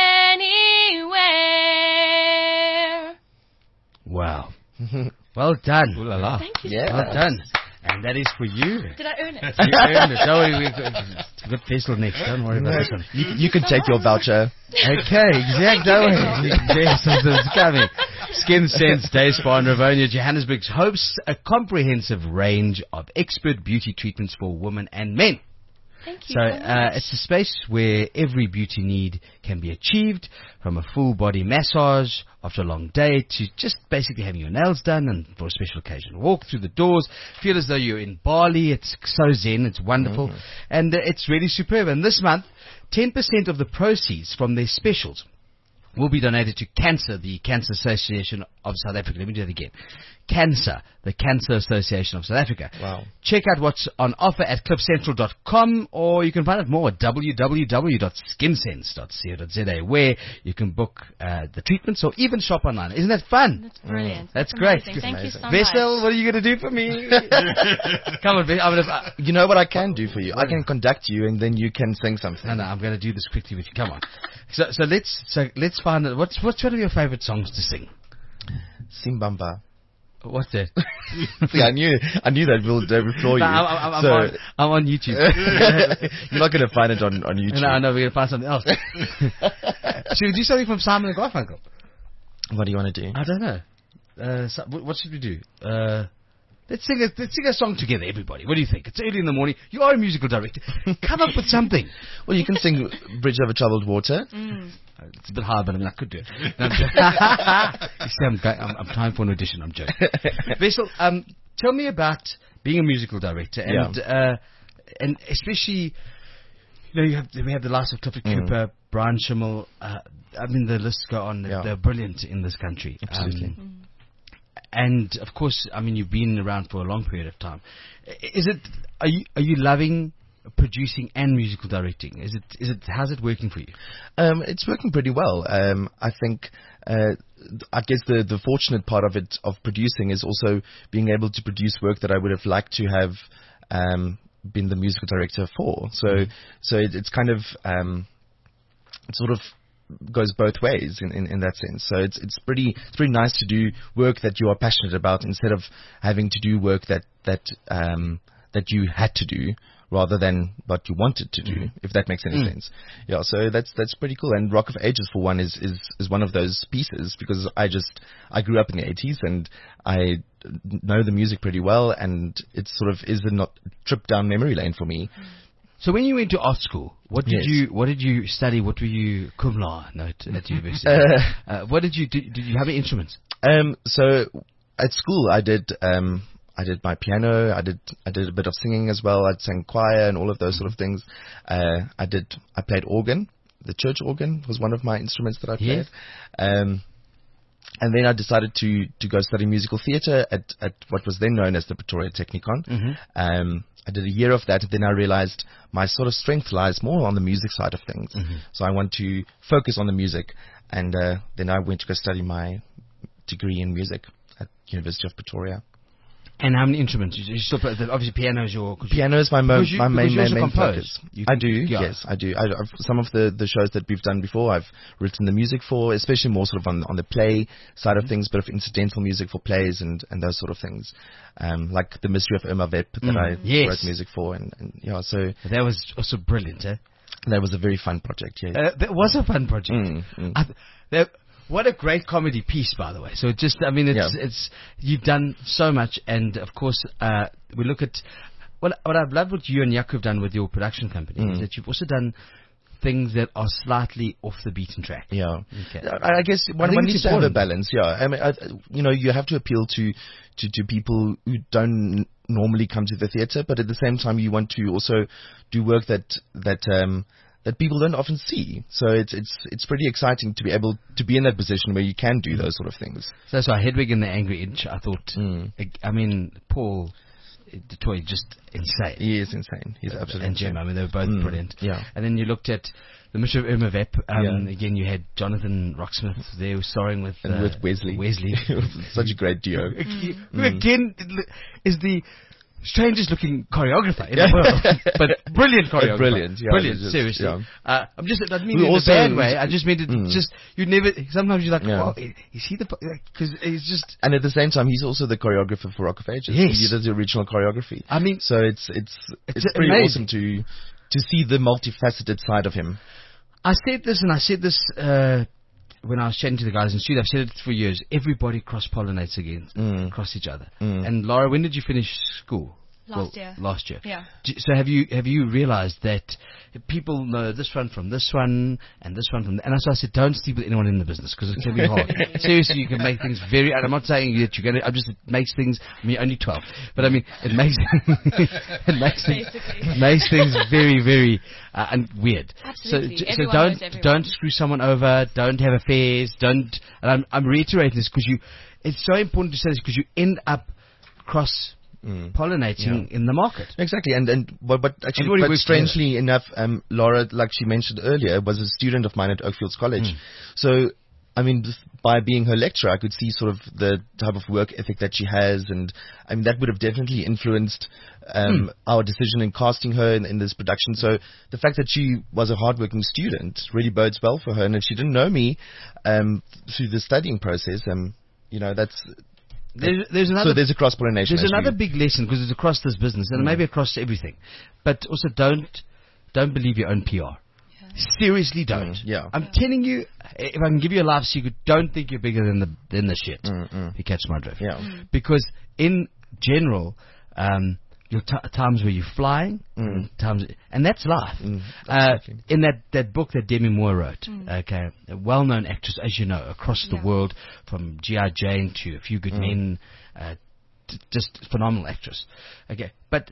anywhere. Wow. Well done. Ooh la la. Thank you Yeah. so Well much. done. And that is for you. Did I earn it? You earned it. Don't worry, we've got Faisal next. Don't worry about this one. You can take your voucher. Okay, exactly. Don't worry. Yes, it's coming. Skin Sense Day Spa in Rivonia, Johannesburg hosts a comprehensive range of expert beauty treatments for women and men. Thank you So so much. it's a space where every beauty need can be achieved, from a full body massage after a long day to just basically having your nails done and for a special occasion. Walk through the doors, feel as though you're in Bali. It's so zen, it's wonderful, and it's really superb. And this month, 10% of the proceeds from their specials will be donated to Cancer, the Cancer Association of South Africa. Let me do that again. Cancer, the Cancer Association of South Africa. Wow. Check out what's on offer at cliffcentral.com, or you can find out more at www.skinsense.co.za, where you can book the treatments or even shop online. Isn't that fun? That's brilliant. That's great. Amazing. Thank you so much. Vessel, what are you going to do for me? Come on, Vessel. You know what I can do for you? I can conduct you, and then you can sing something. No, I'm going to do this quickly with you. Come on. So let's find out what's one of your favorite songs to sing. Simbamba. What's that? See, I knew that would floor you. No, I'm on YouTube. You're not going to find it on YouTube. No, we're going to find something else. Should we do something from Simon and Garfunkel? What do you want to do? I don't know. What should we do? Let's sing a song together, everybody. What do you think? It's early in the morning. You are a musical director. Come up with something. Well, you can sing Bridge Over Troubled Water. It's a bit hard, but I could do it. No, you see, I'm trying for an audition. I'm joking. Vessel, tell me about being a musical director and especially, we have the likes of Clifford Cooper, Brian Schimmel. The lists go on. Yeah. They're brilliant in this country. Absolutely. And of course, you've been around for a long period of time. Are you loving producing and musical directing? How's it working for you? It's working pretty well. I think, I guess the fortunate part of it, of producing, is also being able to produce work that I would have liked to have, been the musical director for. So it's kind of, it sort of goes both ways in that sense. So it's pretty nice to do work that you are passionate about instead of having to do work that you had to do rather than what you wanted to do, if that makes any sense. Yeah, so that's pretty cool. And Rock of Ages, for one, is one of those pieces, because I grew up in the 80s and I know the music pretty well, and it sort of is a trip down memory lane for me. So when you went to art school, what did you study? What were you cum laude at university? What did you do? Did you have any instruments? So at school I did my piano. I did a bit of singing as well. I sang choir and all of those sort of things. I played organ. The church organ was one of my instruments that I played. Yes. And then I decided to go study musical theatre at what was then known as the Pretoria Technikon. I did a year of that, and then I realized my sort of strength lies more on the music side of things. So I want to focus on the music, and then I went to go study my degree in music at University of Pretoria. And how many instruments? You still play, obviously piano is your... Piano is my main focus. I do, yeah. Yes, I do. Some of the shows that we've done before, I've written the music for, especially more sort of on the play side of things, bit of incidental music for plays and those sort of things. Like The Mystery of Irma Vep that I wrote music for. And yeah, so... That was also brilliant, eh? That was a very fun project, yeah. That was a fun project. What a great comedy piece, by the way. So it's you've done so much, and of course, we look at what I've loved what you and Jaco have done with your production company is that you've also done things that are slightly off the beaten track. Yeah, okay. I guess one needs to have a balance. Yeah, I mean, you have to appeal to people who don't normally come to the theatre, but at the same time, you want to also do work that people don't often see. So it's pretty exciting to be able to be in that position where you can do those sort of things. So that's why Hedwig and the Angry Inch, I thought, Paul du Toit, just insane. He is insane. He's absolutely insane. And Jim, they were both brilliant. Yeah. And then you looked at The Mystery of Irma Vep. Again, you had Jonathan Rocksmith there starring with Wesley. Such a great duo. Who again is the strangest looking choreographer in the world, but brilliant choreographer. Brilliant, seriously. Yeah. I mean in a bad way. I just meant it. You never. Sometimes you're like, oh, is he the? Because he's just. And at the same time, he's also the choreographer for Rock of Ages. Yes. He does the original choreography. I mean, so it's pretty awesome to see the multifaceted side of him. I said this when I was chatting to the guys in the studio. I've said it for years. Everybody cross-pollinates across each other. And Laura, when did you finish school? Last year. Last year. Yeah. So have you realized that people know this one from this one and this one from... And so I said, don't sleep with anyone in the business because it can be hard. Seriously, you can make things very... And I'm not saying that you're going to... it makes things... I mean, only 12. But I mean, it makes things very, very and weird. Absolutely. So don't screw someone over. Don't have affairs. Don't... And I'm reiterating this because it's so important to say this because you end up pollinating in the market. Exactly, but strangely enough, Laura, like she mentioned earlier, was a student of mine at Oakfields College. So, I mean, by being her lecturer, I could see sort of the type of work ethic that she has, and I mean that would have definitely influenced our decision in casting her in this production. So the fact that she was a hardworking student really bodes well for her, and if she didn't know me through the studying process, there's another. So there's a cross pollination. There's another big lesson because it's across this business and maybe across everything, but also don't believe your own PR. Seriously, don't. Yeah. I'm telling you, if I can give you a life secret, don't think you're bigger than the shit. You catch my drift. Yeah. Because in general, your times where you're flying, times, and that's life. In that book that Demi Moore wrote, okay, a well-known actress, as you know, across the world, from G.I. Jane to A Few Good Men, just phenomenal actress. Okay, but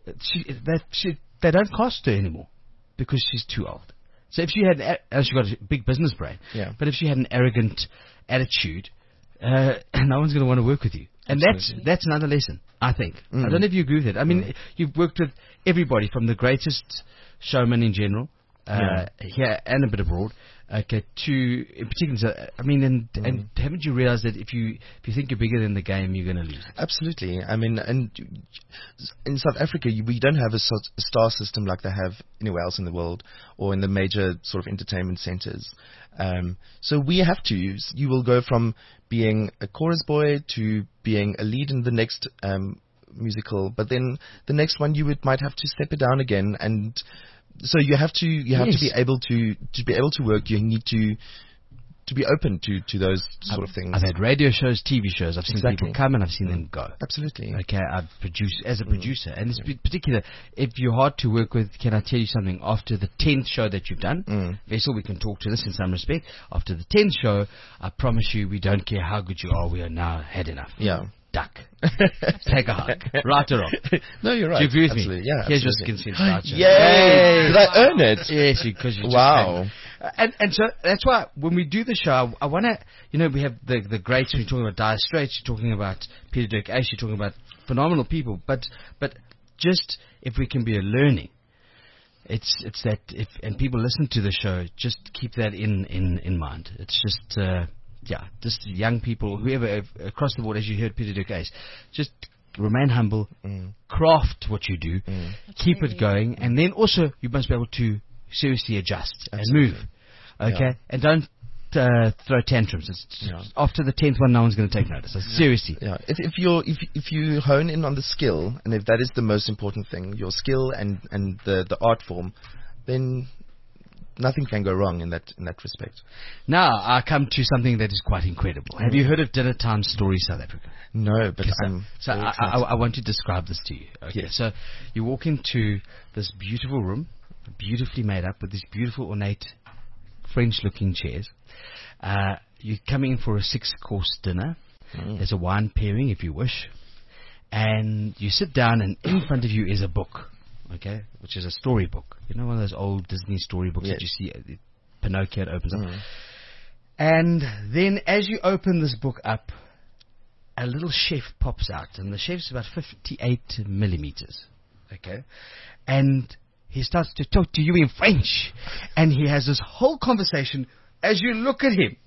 they don't cast her anymore because she's too old. So if she had, she got a big business brain, but if she had an arrogant attitude, no one's going to want to work with you. And that's another lesson, I think. I don't know if you agree with it. I mean, you've worked with everybody from the greatest showman in general, here and a bit abroad, okay, to, in particular, I mean, and haven't you realized that if you think you're bigger than the game, you're going to lose? Absolutely. I mean, and in South Africa, we don't have a star system like they have anywhere else in the world or in the major sort of entertainment centers. So we have to use, you will go from being a chorus boy to being a lead in the next musical, but then the next one might have to step it down again, and so you have to be able to work. You need to be open to those sort of things. I've had radio shows, TV shows. I've seen people come and I've seen them go. Absolutely. Okay, I've produced as a producer, and it's particular. If you're hard to work with, can I tell you something? After the 10th show that you've done, Vessel, we can talk to this in some respect. After the 10th show, I promise you, we don't care how good you are. We are now had enough. Yeah. Duck. Take a hug. Right or wrong? No, you're right. Do you agree with absolutely. me? Yeah, Here's absolutely. your skin voucher. Yay! Did I earn it? Yes, because you just wow. came. And so that's why when we do the show, I want to, we have the greats. We're talking about Dire Straits. You're talking about Peter Dirk Ace. You're talking about phenomenal people. But just if we can be a learning, it's that and people listen to the show, just keep that in mind. It's just. Just young people, whoever, across the board, as you heard Peter Dirk Ace, just remain humble, craft what you do, keep it going, and then also you must be able to seriously adjust and move, okay? And don't throw tantrums. After the 10th one, no one's going to take notice. Seriously. Yeah. If you hone in on the skill, and if that is the most important thing, your skill and the art form, then nothing can go wrong in that respect. Now I come to something that is quite incredible. Have you heard of Dinner Time Stories South Africa? No, but I want to describe this to you. Okay, yes. So you walk into this beautiful room, beautifully made up with these beautiful ornate French-looking chairs. You're coming in for a 6-course dinner. There's a wine pairing if you wish, and you sit down, and in front of you is a book. Okay, which is a storybook. You know, one of those old Disney storybooks that you see, Pinocchio, it opens up. And then as you open this book up, a little chef pops out, and the chef's about 58 millimeters. Okay, and he starts to talk to you in French, and he has this whole conversation as you look at him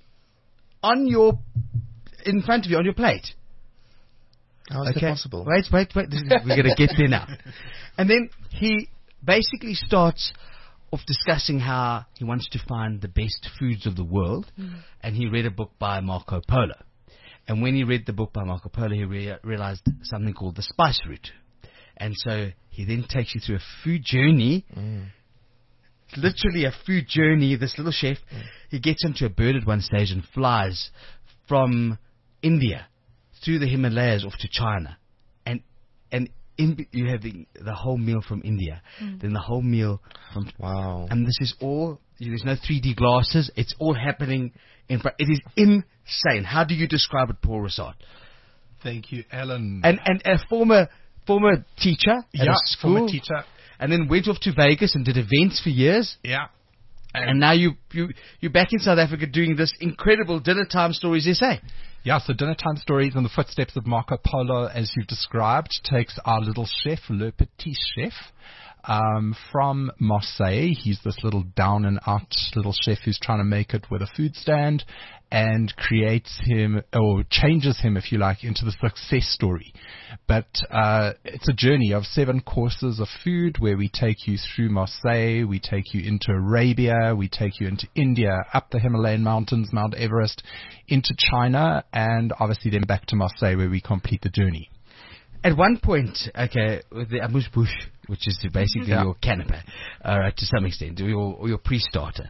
in front of you on your plate. How is that possible? Wait. We're going to get there now. And then he basically starts off discussing how he wants to find the best foods of the world. And he read a book by Marco Polo. And when he read the book by Marco Polo, he realized something called the spice route. And so he then takes you through a food journey. Literally a food journey, this little chef. He gets into a bird at one stage and flies from India through the Himalayas off to China, and you have the whole meal from India, then the whole meal from and this is all. There's no 3D glasses. It's all happening in front. It is insane. How do you describe it, Paul Rossard? Thank you, Alan. And a former teacher at a school, former teacher, and then went off to Vegas and did events for years. Yeah. And now you're back in South Africa doing this incredible Dinner Time Stories essay. Yeah, so Dinner Time Stories in the footsteps of Marco Polo, as you've described, takes our little chef, Le Petit Chef, from Marseille. He's this little down-and-out little chef who's trying to make it with a food stand. and creates him, or changes him, if you like, into the success story. But it's a journey of 7 courses of food where we take you through Marseille, we take you into Arabia, we take you into India, up the Himalayan mountains, Mount Everest, into China, and obviously then back to Marseille where we complete the journey. At one point, okay, with the amuse-bouche, which is basically your canapé, to some extent, or your pre-starter,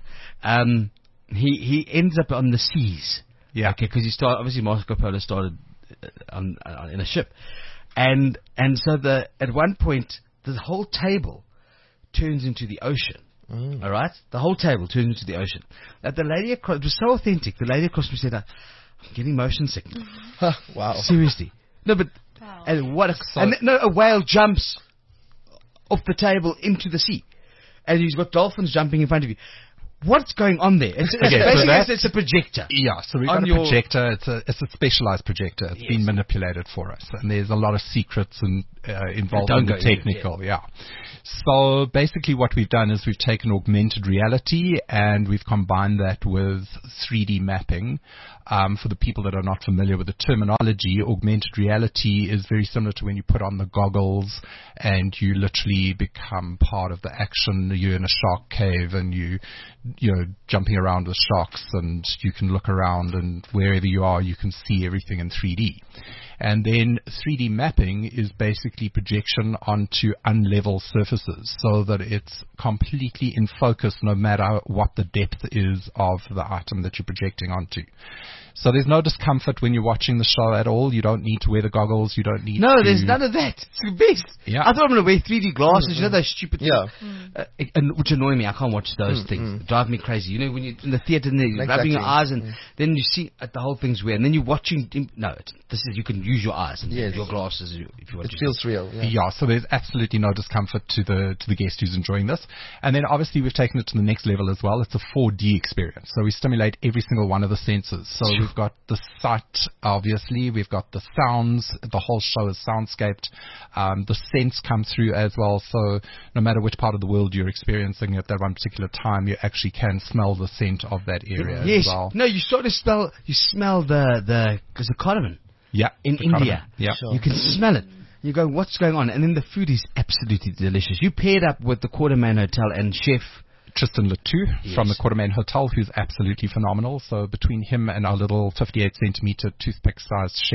he ends up on the seas. Yeah. Okay, because obviously Marco Polo started in a ship. And so at one point, the whole table turns into the ocean. All right? The whole table turns into the ocean. The lady across, it was so authentic. The lady across me said, I'm getting motion sickness. Wow. Seriously. No, but, and a whale jumps off the table into the sea. And you've got dolphins jumping in front of you. What's going on there? It's a projector. Yeah, so we've got a projector. It's a specialized projector. It's been manipulated for us, and there's a lot of secrets and involved in the technical. Yeah. So basically, what we've done is we've taken augmented reality and we've combined that with 3D mapping. For the people that are not familiar with the terminology, augmented reality is very similar to when you put on the goggles and you literally become part of the action. You're in a shark cave and you're jumping around with sharks, and you can look around, and wherever you are, you can see everything in 3D. And then 3D mapping is basically projection onto unlevel surfaces so that it's completely in focus no matter what the depth is of the item that you're projecting onto. So there's no discomfort when you're watching the show at all. You don't need to wear the goggles. You don't need to... there's none of that. It's the best. Yeah. I thought I'm going to wear 3D glasses. You know those stupid things? Which annoy me. I can't watch those things. They drive me crazy. You know, when you're in the theater and you're rubbing your eyes and then you see the whole thing's weird. And then you're watching... you can use your eyes and your glasses if you want to. It feels real. Yeah, so there's absolutely no discomfort to the guest who's enjoying this. And then obviously we've taken it to the next level as well. It's a 4D experience. So we stimulate every single one of the senses. So we've got the sight, obviously. We've got the sounds. The whole show is soundscaped. The scents come through as well. So no matter which part of the world you're experiencing at that one particular time, you actually can smell the scent of that area as well. No, you start to smell the cardamom. Yeah. In India. Yeah. Sure. You can smell it. You go, what's going on? And then the food is absolutely delicious. You paired up with the Quartermain Hotel and Chef Tristan Letou from the Quartermain Hotel, who's absolutely phenomenal. So between him and our little 58 centimeter toothpick-sized chef,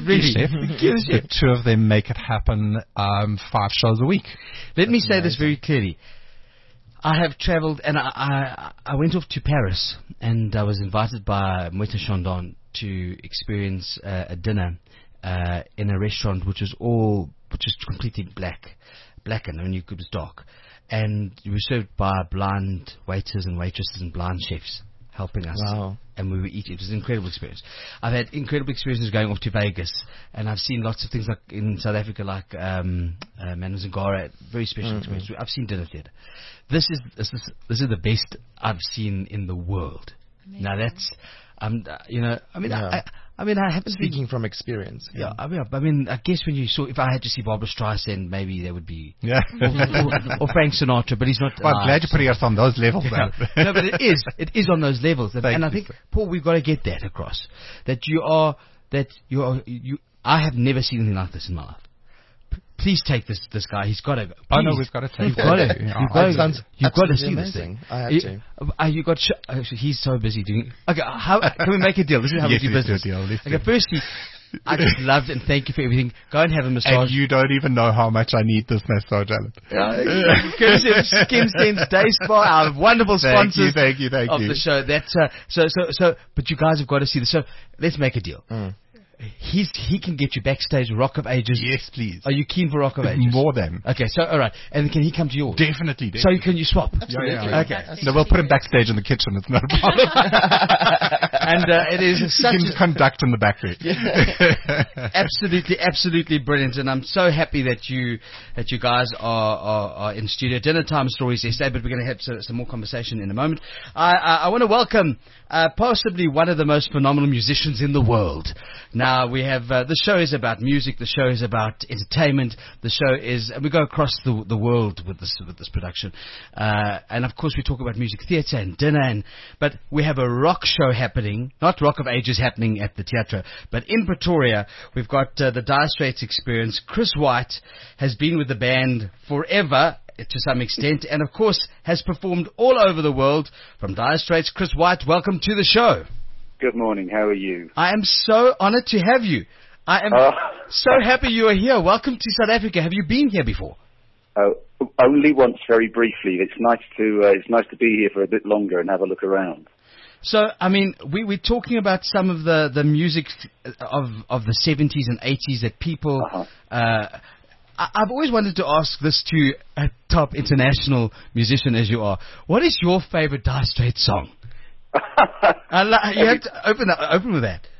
the two of them make it happen 5 shows a week. Let me say this very clearly. I have traveled, and I went off to Paris, and I was invited by Moita Chandon to experience a dinner in a restaurant which is completely blackened. I mean, it was dark. And you were served by blind waiters and waitresses and blind chefs helping us. Wow. And we were eating. It was an incredible experience. I've had incredible experiences going off to Vegas, and I've seen lots of things like in South Africa, like Manzangara, very special experience. I've seen dinner theatre. This is the best I've seen in the world. Amazing. Now that's, I haven't speaking from experience. Yeah, I guess if I had to see Barbra Streisand, maybe there would be, or Frank Sinatra, but he's not. Well, I'm glad you're putting us on those levels. No, but it is on those levels, and I think Paul, we've got to get that across. I have never seen anything like this in my life. Please take this guy. He's got to go. Oh no, we've got to take. You've got to. You've got to see this thing. I have to. He's so busy doing. Okay, can we make a deal? This is how we do business. Okay, firstly, I just loved and thank you for everything. Go and have a massage. And you don't even know how much I need this massage, Alan. Courtesy of Skin Sense Day Spa, our wonderful sponsors thank you. of the show. That's but you guys have got to see this. So let's make a deal. He can get you backstage Rock of Ages. Yes, please. Are you keen for Rock of Ages? More than. Okay, so all right. And can he come to yours? Definitely. So can you swap? Absolutely. Yeah. Okay. No, we'll put him backstage in the kitchen. It's not a problem. And it is such he can conduct in the back there. Absolutely brilliant. And I'm so happy that you guys are in studio. Dinner Time Stories SA, but we're going to have some more conversation in a moment. I want to welcome possibly one of the most phenomenal musicians in the world. Now, we have, the show is about music, the show is about entertainment, the show is, and we go across the world with this production. And of course we talk about music theatre and dinner, but we have a rock show happening, not Rock of Ages happening at the Teatro, but in Pretoria, we've got the Dire Straits Experience. Chris White has been with the band forever, to some extent, and of course has performed all over the world. From Dire Straits, Chris White, welcome to the show. Good morning, how are you? I am so honoured to have you. I am so happy you are here. Welcome to South Africa. Have you been here before? Only once, very briefly. It's nice to be here for a bit longer and have a look around. So, I mean, we're talking about some of the music of the 70s and 80s that people... I've always wanted to ask this to a top international musician as you are. What is your favourite Dire Straits song? You have to open with that.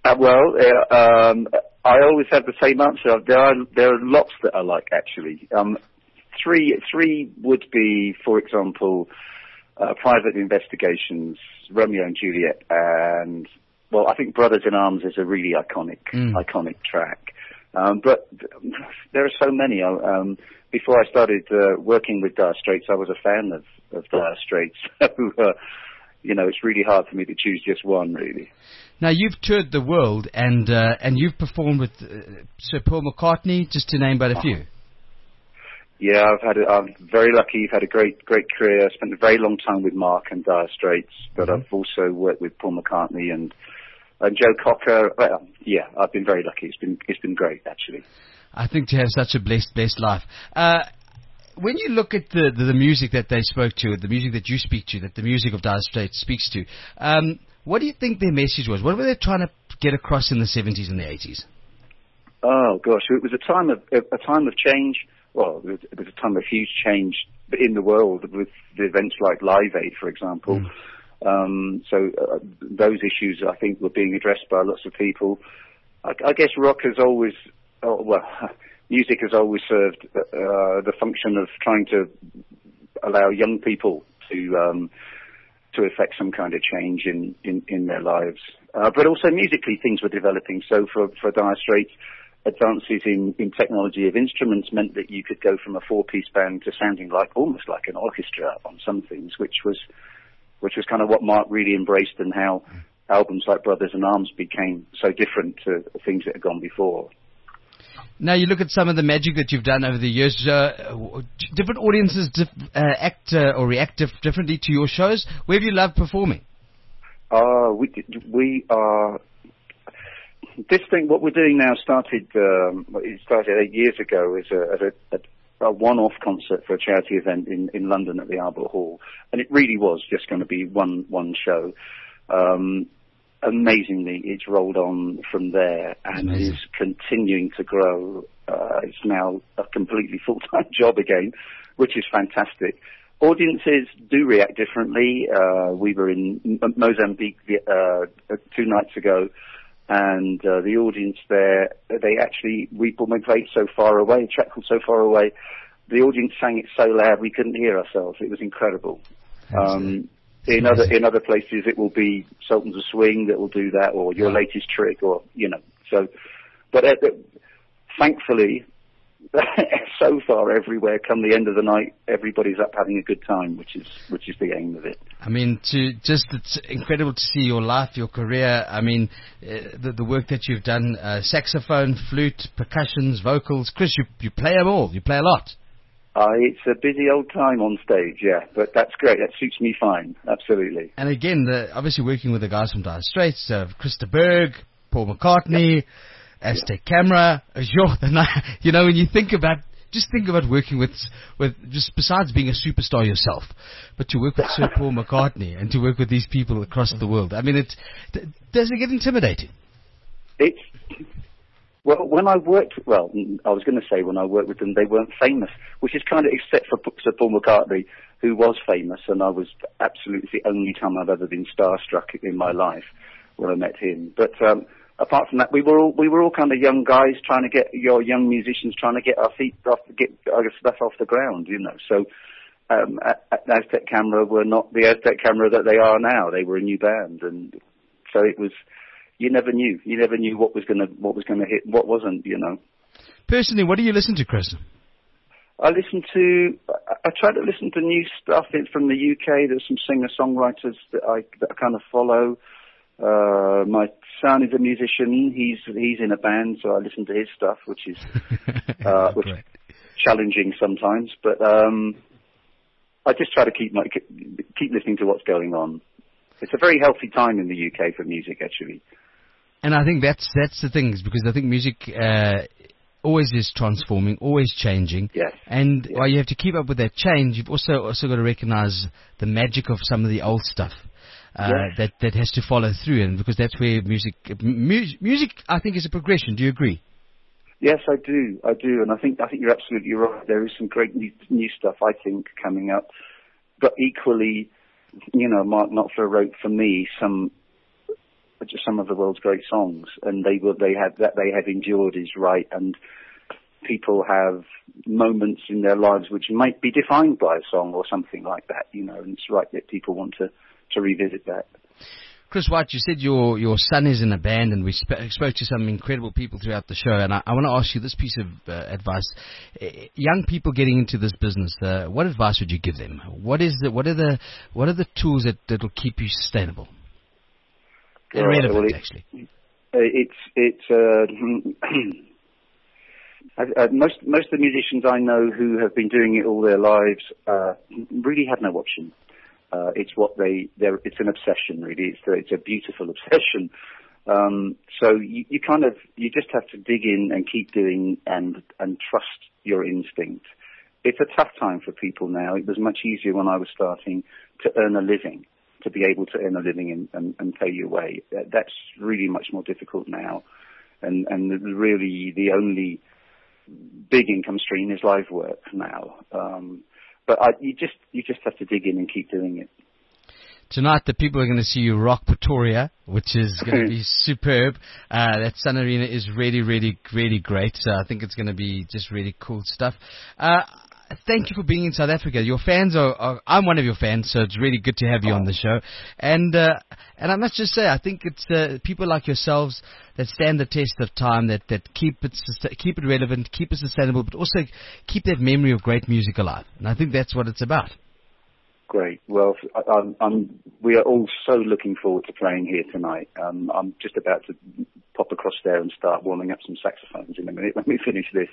I always have the same answer. There are lots that I like, actually. Three would be, for example, Private Investigations, Romeo and Juliet, and, well, I think Brothers in Arms is a really iconic track. But there are so many. Before I started working with Dire Straits, I was a fan of Dire Straits. So, it's really hard for me to choose just one, really. Now, you've toured the world, and you've performed with Sir Paul McCartney, just to name but a few. Yeah, I'm very lucky. You've had a great career. I spent a very long time with Mark and Dire Straits, but I've also worked with Paul McCartney and Joe Cocker. I've been very lucky. It's been great, actually. I think to have such a blessed life. When you look at the music that they spoke to, the music that you speak to, that the music of Dire Straits speaks to, what do you think their message was? What were they trying to get across in the 70s and the 80s? Oh gosh, it was a time of change. Well, it was a time of huge change in the world with the events like Live Aid, for example. Those issues, I think, were being addressed by lots of people. I guess rock has always, music has always served the function of trying to allow young people to effect some kind of change in their lives. But also musically, things were developing. So for Dire Straits, advances in technology of instruments meant that you could go from a 4-piece band to sounding almost like an orchestra on some things, which was kind of what Mark really embraced, and how albums like Brothers in Arms became so different to things that had gone before. Now, you look at some of the magic that you've done over the years. Different audiences act or react differently to your shows. Where have you loved performing? We are... This thing, what we're doing now, started 8 years ago as a one-off concert for a charity event in London at the Albert Hall, and it really was just going to be one show. Amazingly, it's rolled on from there and is continuing to grow. It's now a completely full-time job again, which is fantastic. Audiences do react differently. We were in Mozambique 2 nights ago, and the audience there, we played so far away, the track was so far away, the audience sang it so loud we couldn't hear ourselves. It was incredible. In other places it will be Sultans of Swing that will do that, or Your Latest Trick, or so. But thankfully, so far everywhere, come the end of the night, everybody's up having a good time, which is the aim of it. I mean, it's incredible to see your life, your career. I mean, the work that you've done, saxophone, flute, percussions, vocals. Chris, you play them all. You play a lot. It's a busy old time on stage, yeah, but that's great. That suits me fine, absolutely. And again, obviously working with the guys from Dire Straits, Chris de Burgh, Paul McCartney, Aztec Camera, when you think about working with just besides being a superstar yourself, but to work with Sir Paul McCartney and to work with these people across the world. I mean, does it get intimidating? When I worked with them, they weren't famous, which is kind of, except for Sir Paul McCartney, who was famous, and I was absolutely the only time I've ever been starstruck in my life when I met him. But apart from that, we were all kind of young guys trying to get our feet off, get our stuff off the ground, So Aztec Camera were not the Aztec Camera that they are now. They were a new band, and so it was. You never knew. You never knew what was gonna hit, what wasn't. You know. Personally, what do you listen to, Chris? I try to listen to new stuff from the UK. There's some singer-songwriters that I kind of follow. My son is a musician. He's in a band, so I listen to his stuff, which is which is challenging sometimes. But I just try to keep listening to what's going on. It's a very healthy time in the UK for music, actually. And I think that's the thing, because I think music always is transforming, always changing. Yes. And while you have to keep up with that change, you've also got to recognize the magic of some of the old stuff that has to follow through, and because that's where music I think is a progression. Do you agree? Yes, I do, and I think you're absolutely right. There is some great new stuff, I think, coming up, but equally, Mark Knopfler wrote for me some of the world's great songs, and they have endured is right, and people have moments in their lives which might be defined by a song or something like that, and it's right that people want to revisit that. Chris White, you said your son is in a band, and we spoke to some incredible people throughout the show, and I want to ask you this piece of advice. Young people getting into this business, what advice would you give them? What are the tools that will keep you sustainable? Irrelevant, actually. Most of the musicians I know who have been doing it all their lives really have no option. It's an obsession, really. It's a beautiful obsession. So you just have to dig in and keep doing and trust your instinct. It's a tough time for people now. It was much easier when I was starting to earn a living. To be able to earn a living and pay your way. That's really much more difficult now. And really the only big income stream is live work now. But you just have to dig in and keep doing it. Tonight, the people are going to see you rock Pretoria, which is going to be superb. That Sun Arena is really, really, really great. So I think it's going to be just really cool stuff. Thank you for being in South Africa. Your fans I'm one of your fans, so it's really good to have you on the show. And I must just say, I think it's people like yourselves that stand the test of time, that keep it relevant, keep it sustainable, but also keep that memory of great music alive. And I think that's what it's about. Great. Well, we are all so looking forward to playing here tonight. I'm just about to pop across there and start warming up some saxophones in a minute when we finish this.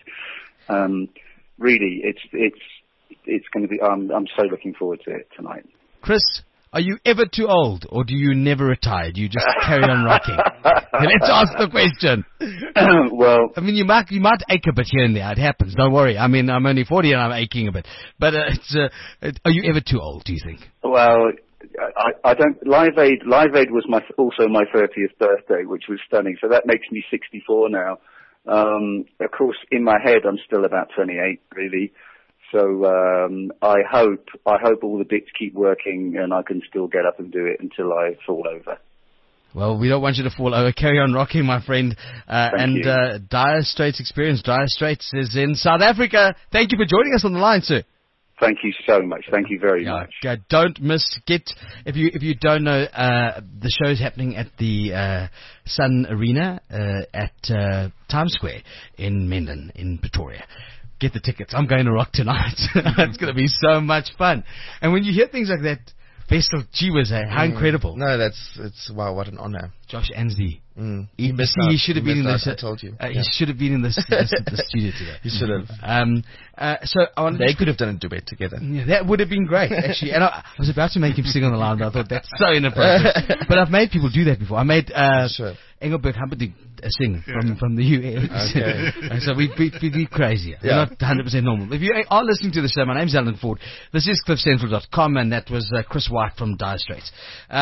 Really, it's going to be. I'm so looking forward to it tonight. Chris, are you ever too old, or do you never retire? Do you just carry on rocking? Let's ask the question. Well, I mean, you might ache a bit here and there. It happens. Don't worry. I mean, I'm only 40 and I'm aching a bit. But are you ever too old? Do you think? Well, I don't. Live Aid was also my 30th birthday, which was stunning. So that makes me 64 now. Of course, in my head, I'm still about 28, really. So I hope all the bits keep working and I can still get up and do it until I fall over. Well, we don't want you to fall over. Carry on rocking, my friend. Thank you. Dire Straits Experience. Dire Straits is in South Africa. Thank you for joining us on the line, sir. Thank you so much. Thank you very much. Don't miss. If you don't know, the show's happening at the Sun Arena at Times Square in Menden, in Pretoria. Get the tickets. I'm going to rock tonight. It's going to be so much fun. And when you hear things like that, Wessel, gee whiz, how incredible. No, wow, what an honor. Josh Ansby. He should have been in this. I told you. He should have been in this the studio today. He should have. So they could have done a duet together. Yeah, that would have been great, actually. And I was about to make him sing on the line, but I thought that's so inappropriate. But I've made people do that before. I made Engelbert Humperdinck sing from the US. Okay. So we crazy. We're not 100% normal. If you are listening to the show, my name's Alan Ford. This is CliffCentral.com, and that was Chris White from Dire Straits.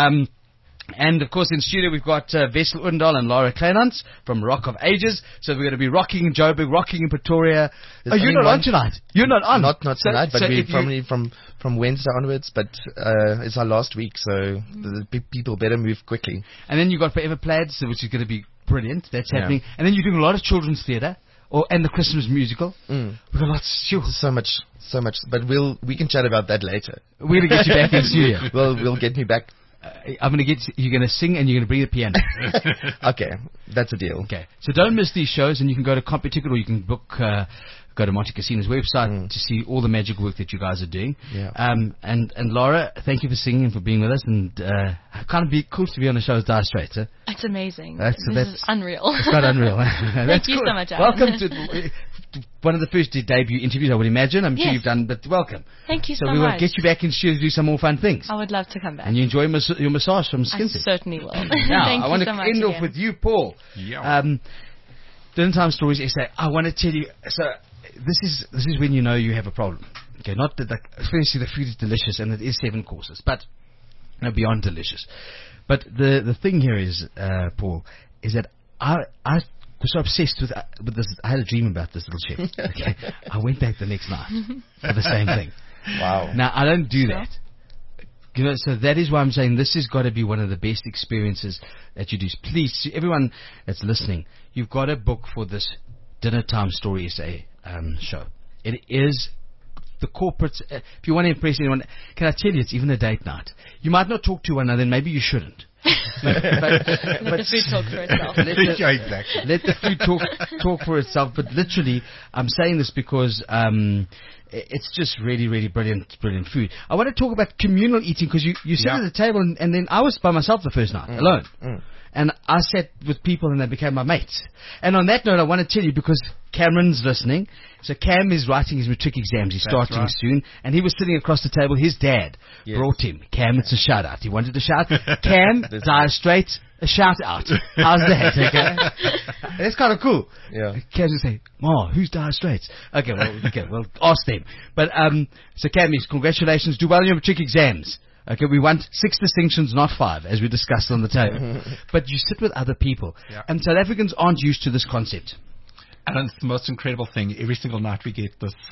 And, of course, in studio we've got Wessel Odendaal and Laura Kleinhans from Rock of Ages. So we're going to be rocking in Joburg, rocking in Pretoria. You're not on tonight? You're not on? Not tonight, but we're probably from Wednesday onwards. But it's our last week, so the people better move quickly. And then you've got Forever Plaids, which is going to be brilliant. That's happening. And then you're doing a lot of children's theatre. and the Christmas musical. We've got lots. Sure. So much. But we can chat about that later. We're gonna get you back in studio. We'll get me back. I'm gonna you're gonna sing and you're gonna bring the piano. Okay, that's a deal. Okay, so don't miss these shows, and you can go to CompuTicket or you can book. Go to Monte Casino's website to see all the magic work that you guys are doing. Yeah. And Laura, thank you for singing and for being with us. And kind of be cool to be on the show as Dire Straits. Huh? It's amazing. This is unreal. It's quite unreal. Thank you so much, Alan. Welcome to one of the first debut interviews, I would imagine. I'm sure you've done, but welcome. Thank you so much. So we will get you back in studio to do some more fun things. I would love to come back. And you enjoy your massage from Skin I certainly will. Now, Thank I want you to so much end off again. with you, Paul. Yeah. Dinner Time Stories essay. I want to tell you. So this is when you know you have a problem. Okay, not that obviously the food is delicious and it is 7 courses, but beyond delicious. But the thing here is, Paul, is that I was so obsessed with this. I had a dream about this little chef. Okay, I went back the next night for the same thing. Wow. Now I don't do that. You know, so that is why I'm saying this has got to be one of the best experiences that you do. Please, everyone that's listening, you've got to book for this Dinner Time Story essay show. It is the corporates. If you want to impress anyone, can I tell you, it's even a date night. You might not talk to one another, and maybe you shouldn't. Let the food talk for itself. Exactly. Let the food talk for itself. But literally, I'm saying this because it's just really, really brilliant food. I want to talk about communal eating because you sit at the table and then I was by myself the first night, alone. And I sat with people and they became my mates. And on that note, I want to tell you, because Cameron's listening. So Cam is writing his matric exams. He's starting soon. And he was sitting across the table. His dad brought him. Cam, it's a shout out. He wanted to shout. Cam, Dire Straits, a shout out. How's that? Okay. That's kind of cool. Yeah. Cam's going to say, Ma, who's Dire Straits? Okay, well, ask them. But, so Cam, congratulations. Do well in your matric exams. Okay, we want 6 distinctions, not 5, as we discussed on the table. But you sit with other people. Yeah. And South Africans aren't used to this concept. And it's the most incredible thing. Every single night we get this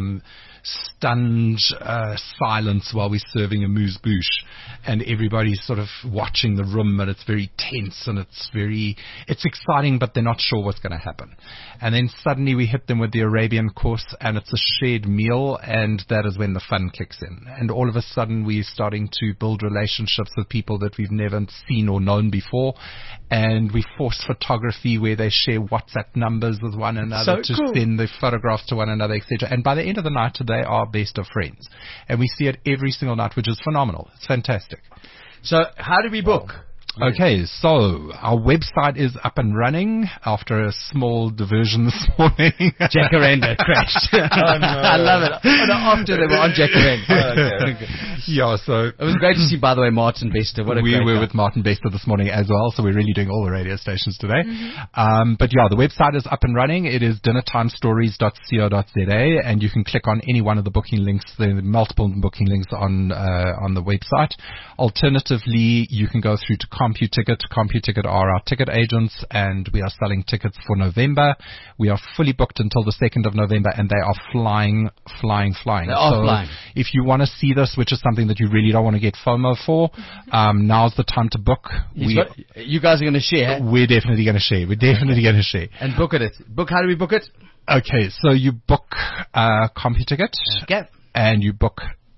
stunned silence while we're serving a amuse-bouche, and everybody's sort of watching the room, and it's very tense and it's exciting, but they're not sure what's going to happen. And then suddenly we hit them with the Arabian course, and it's a shared meal, and that is when the fun kicks in. And all of a sudden we're starting to build relationships with people that we've never seen or known before, and we force photography where they share WhatsApp numbers with one another to send the photographs to one another, etc. And by the end of the night, they are best of friends. And we see it every single night, which is phenomenal. It's fantastic. So how do we book? Okay, so our website is up and running after a small diversion this morning. Jacaranda crashed. Oh, no. I love it. Oh, no, after they were on Jacaranda. Okay. Yeah, so it was great to see, by the way, Martin Bester. What a we great were guy. with Martin Bester this morning as well, so we're really doing all the radio stations today. But yeah, the website is up and running. It is dinnertimestories.co.za, and you can click on any one of the booking links. There are multiple booking links on the website. Alternatively, you can go through to CompuTicket. CompuTicket are our ticket agents, and we are selling tickets for November. We are fully booked until the 2nd of November, and they are flying. They are flying. If you want to see this, which is something that you really don't want to get FOMO for, now's the time to book. You guys are going to share? We're definitely going to share. And book it. How do we book it? Okay, so you book CompuTicket, and you book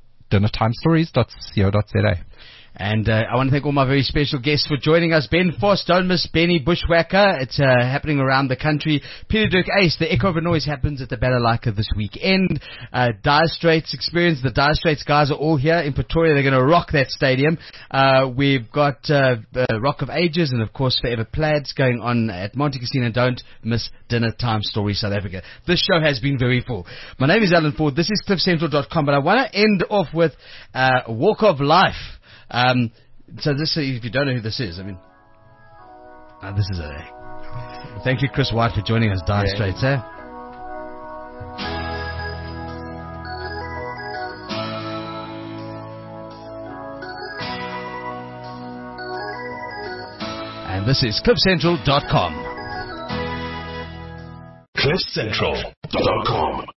dinnertimestories.co.za. And I want to thank all my very special guests for joining us. Ben Voss, don't miss Benny Bushwhacker. It's happening around the country. Peter Dirk Ace, the Echo of a Noise happens at the Balalaika this weekend. Dire Straits Experience, the Dire Straits guys are all here in Pretoria. They're going to rock that stadium. We've got Rock of Ages and, of course, Forever Plaids going on at Monte Casino. Don't miss Dinner Time Story South Africa. This show has been very full. My name is Alan Ford. This is CliffCentral.com, but I want to end off with Walk of Life. So this, if you don't know who this is, I mean, this is thank you, Chris White, for joining us, Dire Straits, eh? And this is CliffCentral.com. CliffCentral.com